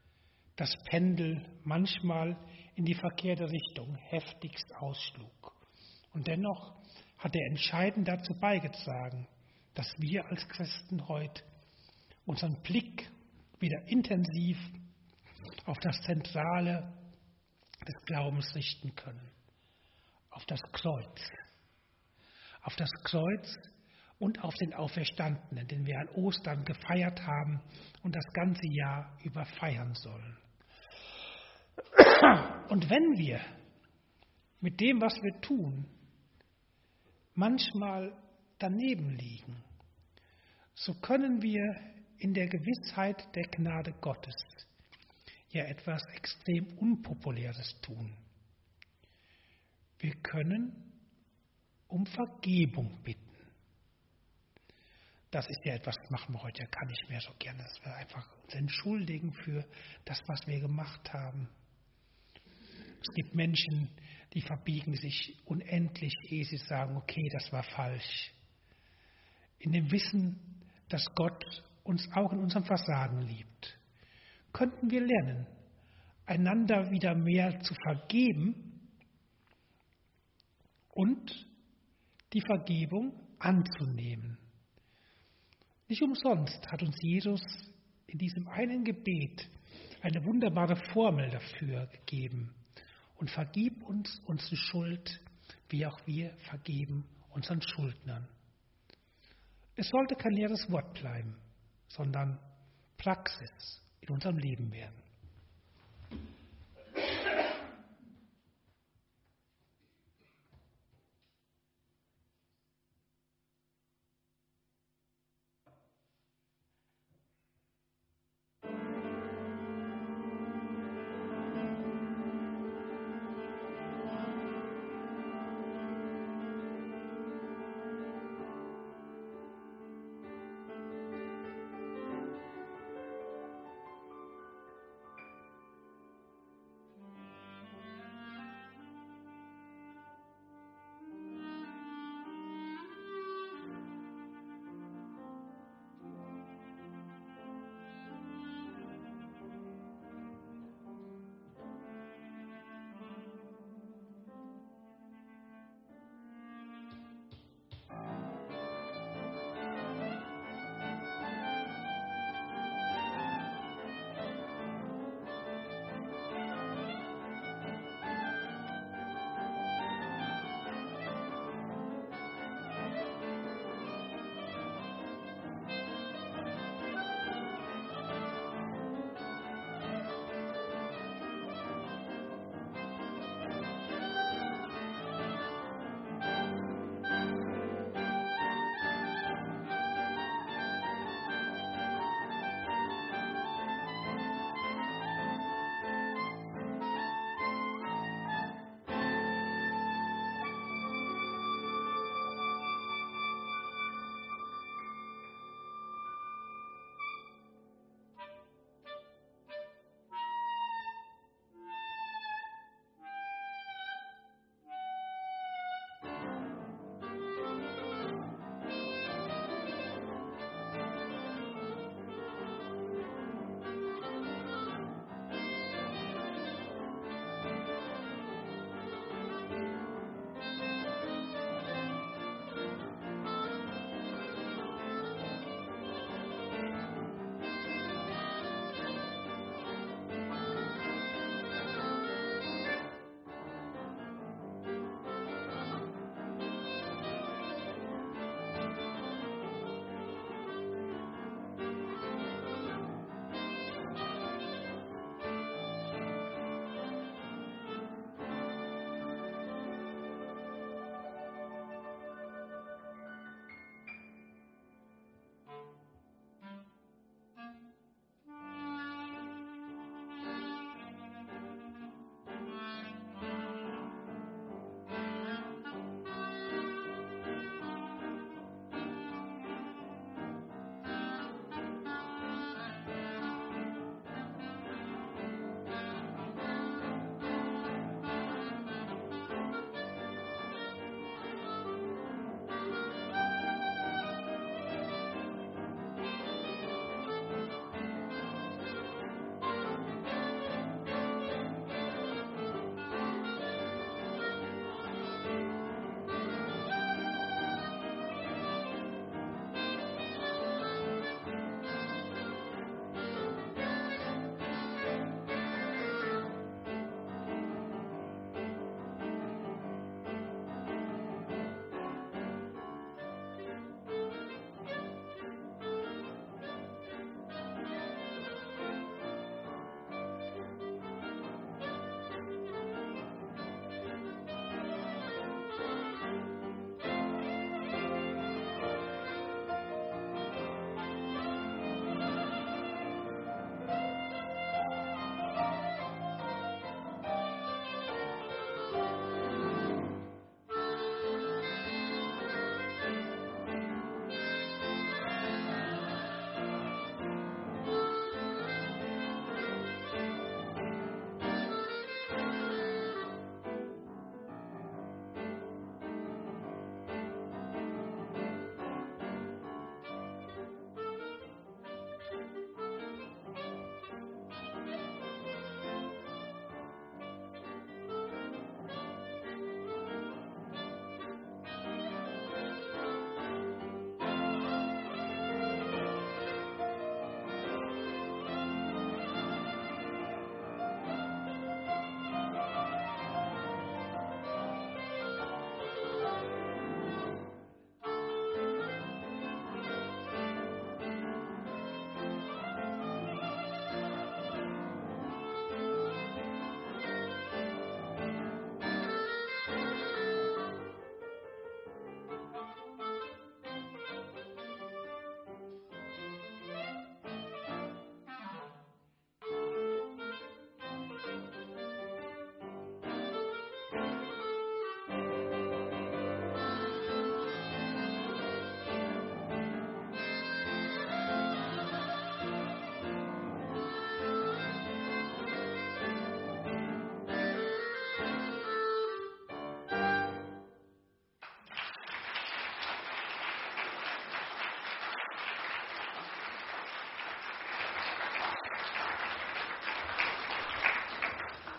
das Pendel manchmal in die verkehrte Richtung heftigst ausschlug. Und dennoch hat er entscheidend dazu beigetragen, dass wir als Christen heute unseren Blick wieder intensiv auf das Zentrale des Glaubens richten können. Auf das Kreuz. Auf das Kreuz und auf den Auferstandenen, den wir an Ostern gefeiert haben und das ganze Jahr über feiern sollen. Und wenn wir mit dem, was wir tun, manchmal daneben liegen, so können wir in der Gewissheit der Gnade Gottes ja etwas extrem Unpopuläres tun. Wir können um Vergebung bitten. Das ist ja etwas, das machen wir heute ja gar nicht mehr so gerne, dass wir einfach uns entschuldigen für das, was wir gemacht haben. Es gibt Menschen, die verbiegen sich unendlich, ehe sie sagen, okay, das war falsch. In dem Wissen, dass Gott uns auch in unserem Versagen liebt, könnten wir lernen, einander wieder mehr zu vergeben und die Vergebung anzunehmen. Nicht umsonst hat uns Jesus in diesem einen Gebet eine wunderbare Formel dafür gegeben. Und vergib uns unsere Schuld, wie auch wir vergeben unseren Schuldnern. Es sollte kein leeres Wort bleiben, sondern Praxis in unserem Leben werden.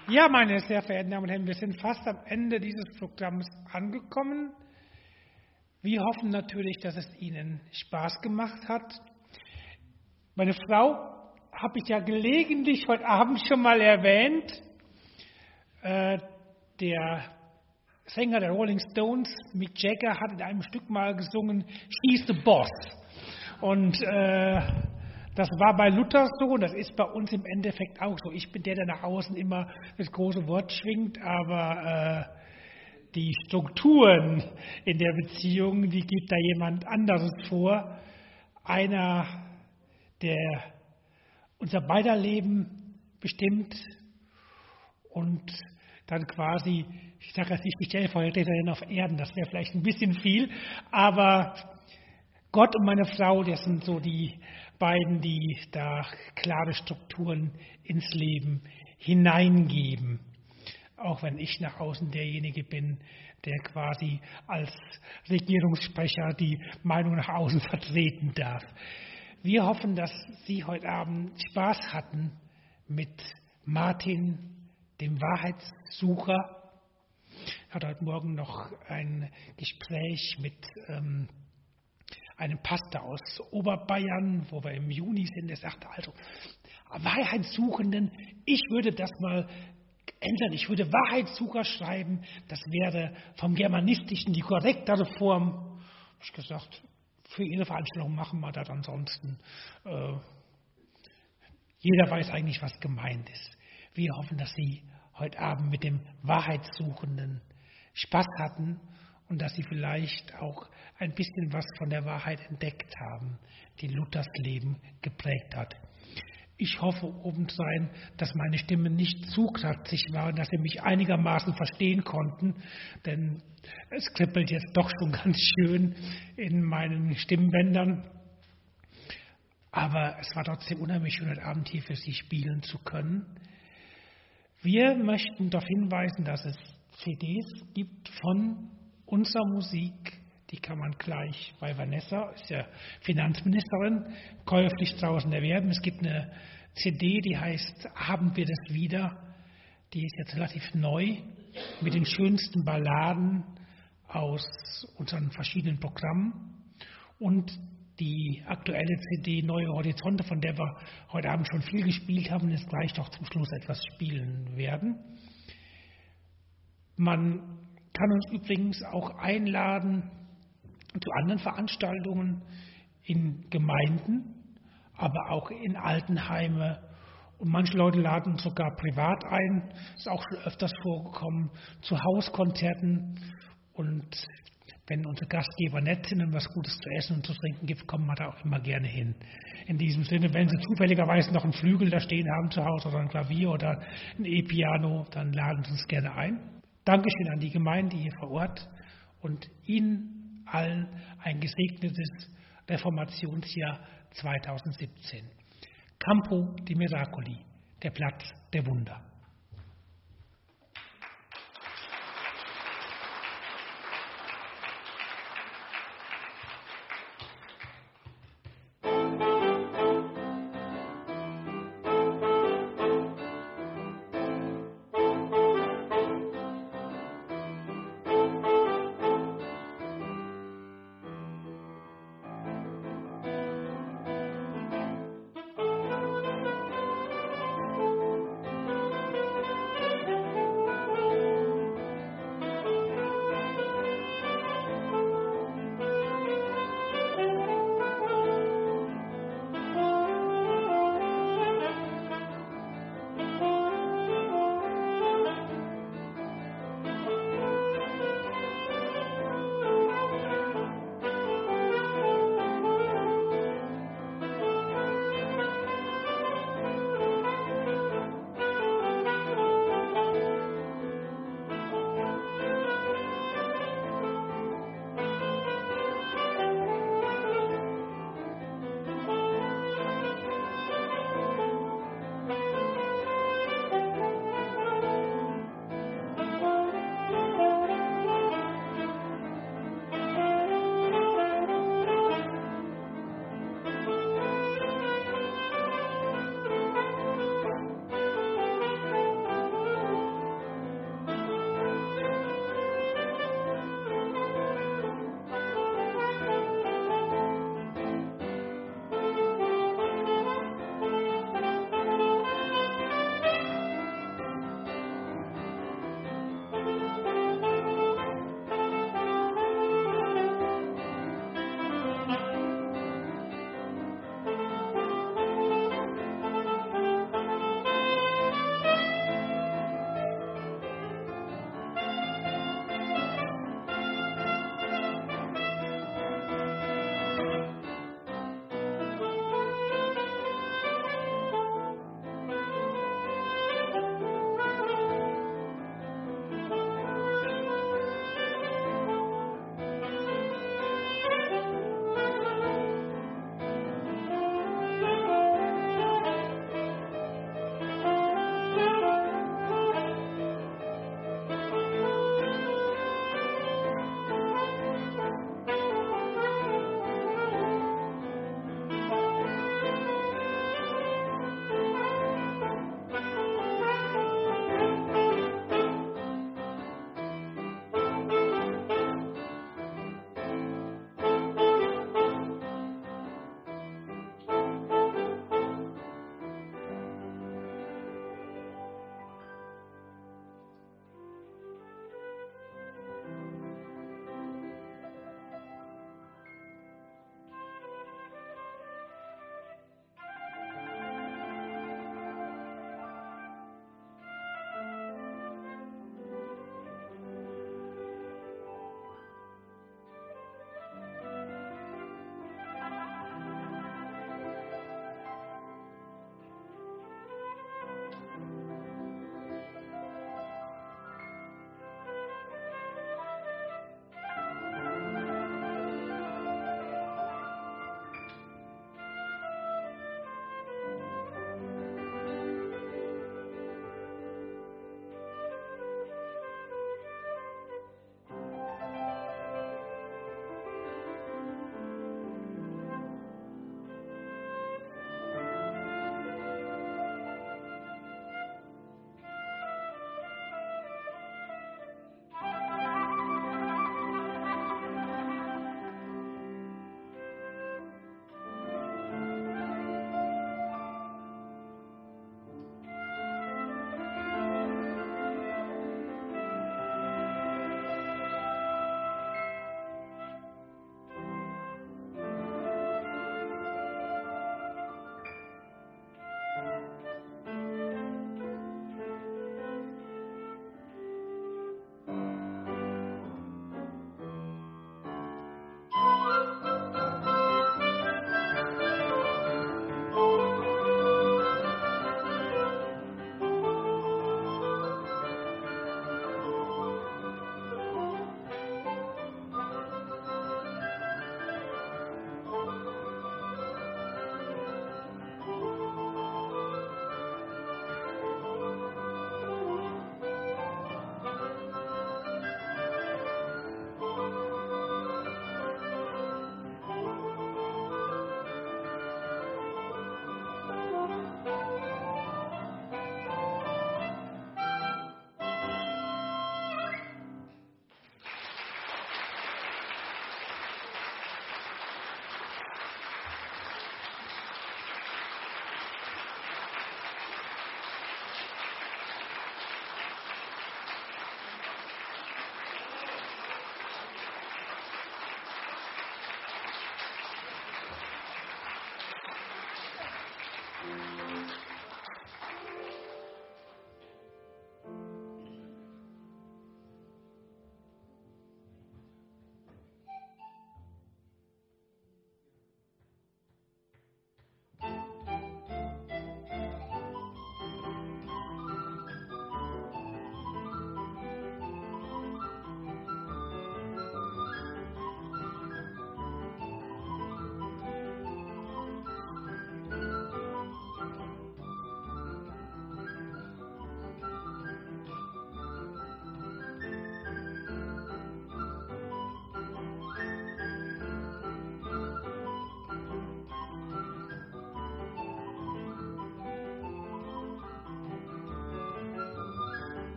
Ja, meine sehr verehrten Damen und Herren, wir sind fast am Ende dieses Programms angekommen. Wir hoffen natürlich, dass es Ihnen Spaß gemacht hat. Meine Frau habe ich ja gelegentlich heute Abend schon mal erwähnt. Der Sänger der Rolling Stones, Mick Jagger, hat in einem Stück mal gesungen, "She's the Boss". Und das war bei Luther so und das ist bei uns im Endeffekt auch so. Ich bin der nach außen immer das große Wort schwingt, aber die Strukturen in der Beziehung, die gibt da jemand anderes vor. Einer, der unser beider Leben bestimmt und dann quasi, ich sage jetzt nicht die Stellvertreterin auf Erden, das wäre vielleicht ein bisschen viel, aber Gott und meine Frau, das sind so die beiden, die da klare Strukturen ins Leben hineingeben. Auch wenn ich nach außen derjenige bin, der quasi als Regierungssprecher die Meinung nach außen vertreten darf. Wir hoffen, dass Sie heute Abend Spaß hatten mit Martin, dem Wahrheitssucher. Ich hatte heute Morgen noch ein Gespräch mit einem Pastor aus Oberbayern, wo wir im Juni sind. Der sagte also, Wahrheitssuchenden, ich würde das mal ändern. Ich würde Wahrheitssucher schreiben. Das wäre vom Germanistischen die korrektere Form. Habe ich gesagt, für Ihre Veranstaltung machen wir das ansonsten. Jeder weiß eigentlich, was gemeint ist. Wir hoffen, dass Sie heute Abend mit dem Wahrheitssuchenden Spaß hatten und dass Sie vielleicht auch ein bisschen was von der Wahrheit entdeckt haben, die Luthers Leben geprägt hat. Ich hoffe obendrein, dass meine Stimme nicht zu kratzig war und dass Sie mich einigermaßen verstehen konnten, denn es kribbelt jetzt doch schon ganz schön in meinen Stimmbändern. Aber es war trotzdem unheimlich schön, heute Abend hier für Sie spielen zu können. Wir möchten darauf hinweisen, dass es CDs gibt von unserer Musik. Die kann man gleich bei Vanessa, ist ja Finanzministerin, käuflich draußen erwerben. Es gibt eine CD, die heißt "Haben wir das wieder?". Die ist jetzt relativ neu mit den schönsten Balladen aus unseren verschiedenen Programmen. Und die aktuelle CD "Neue Horizonte", von der wir heute Abend schon viel gespielt haben und jetzt gleich noch zum Schluss etwas spielen werden. Man kann uns übrigens auch einladen zu anderen Veranstaltungen in Gemeinden, aber auch in Altenheime. Und manche Leute laden uns sogar privat ein. Ist auch schon öfters vorgekommen, zu Hauskonzerten. Und wenn unsere Gastgeber nett sind und was Gutes zu essen und zu trinken gibt, kommen wir da auch immer gerne hin. In diesem Sinne, wenn Sie zufälligerweise noch einen Flügel da stehen haben zu Hause oder ein Klavier oder ein E-Piano, dann laden Sie uns gerne ein. Dankeschön an die Gemeinde hier vor Ort und Ihnen allen ein gesegnetes Reformationsjahr 2017. Campo di Miracoli, der Platz der Wunder.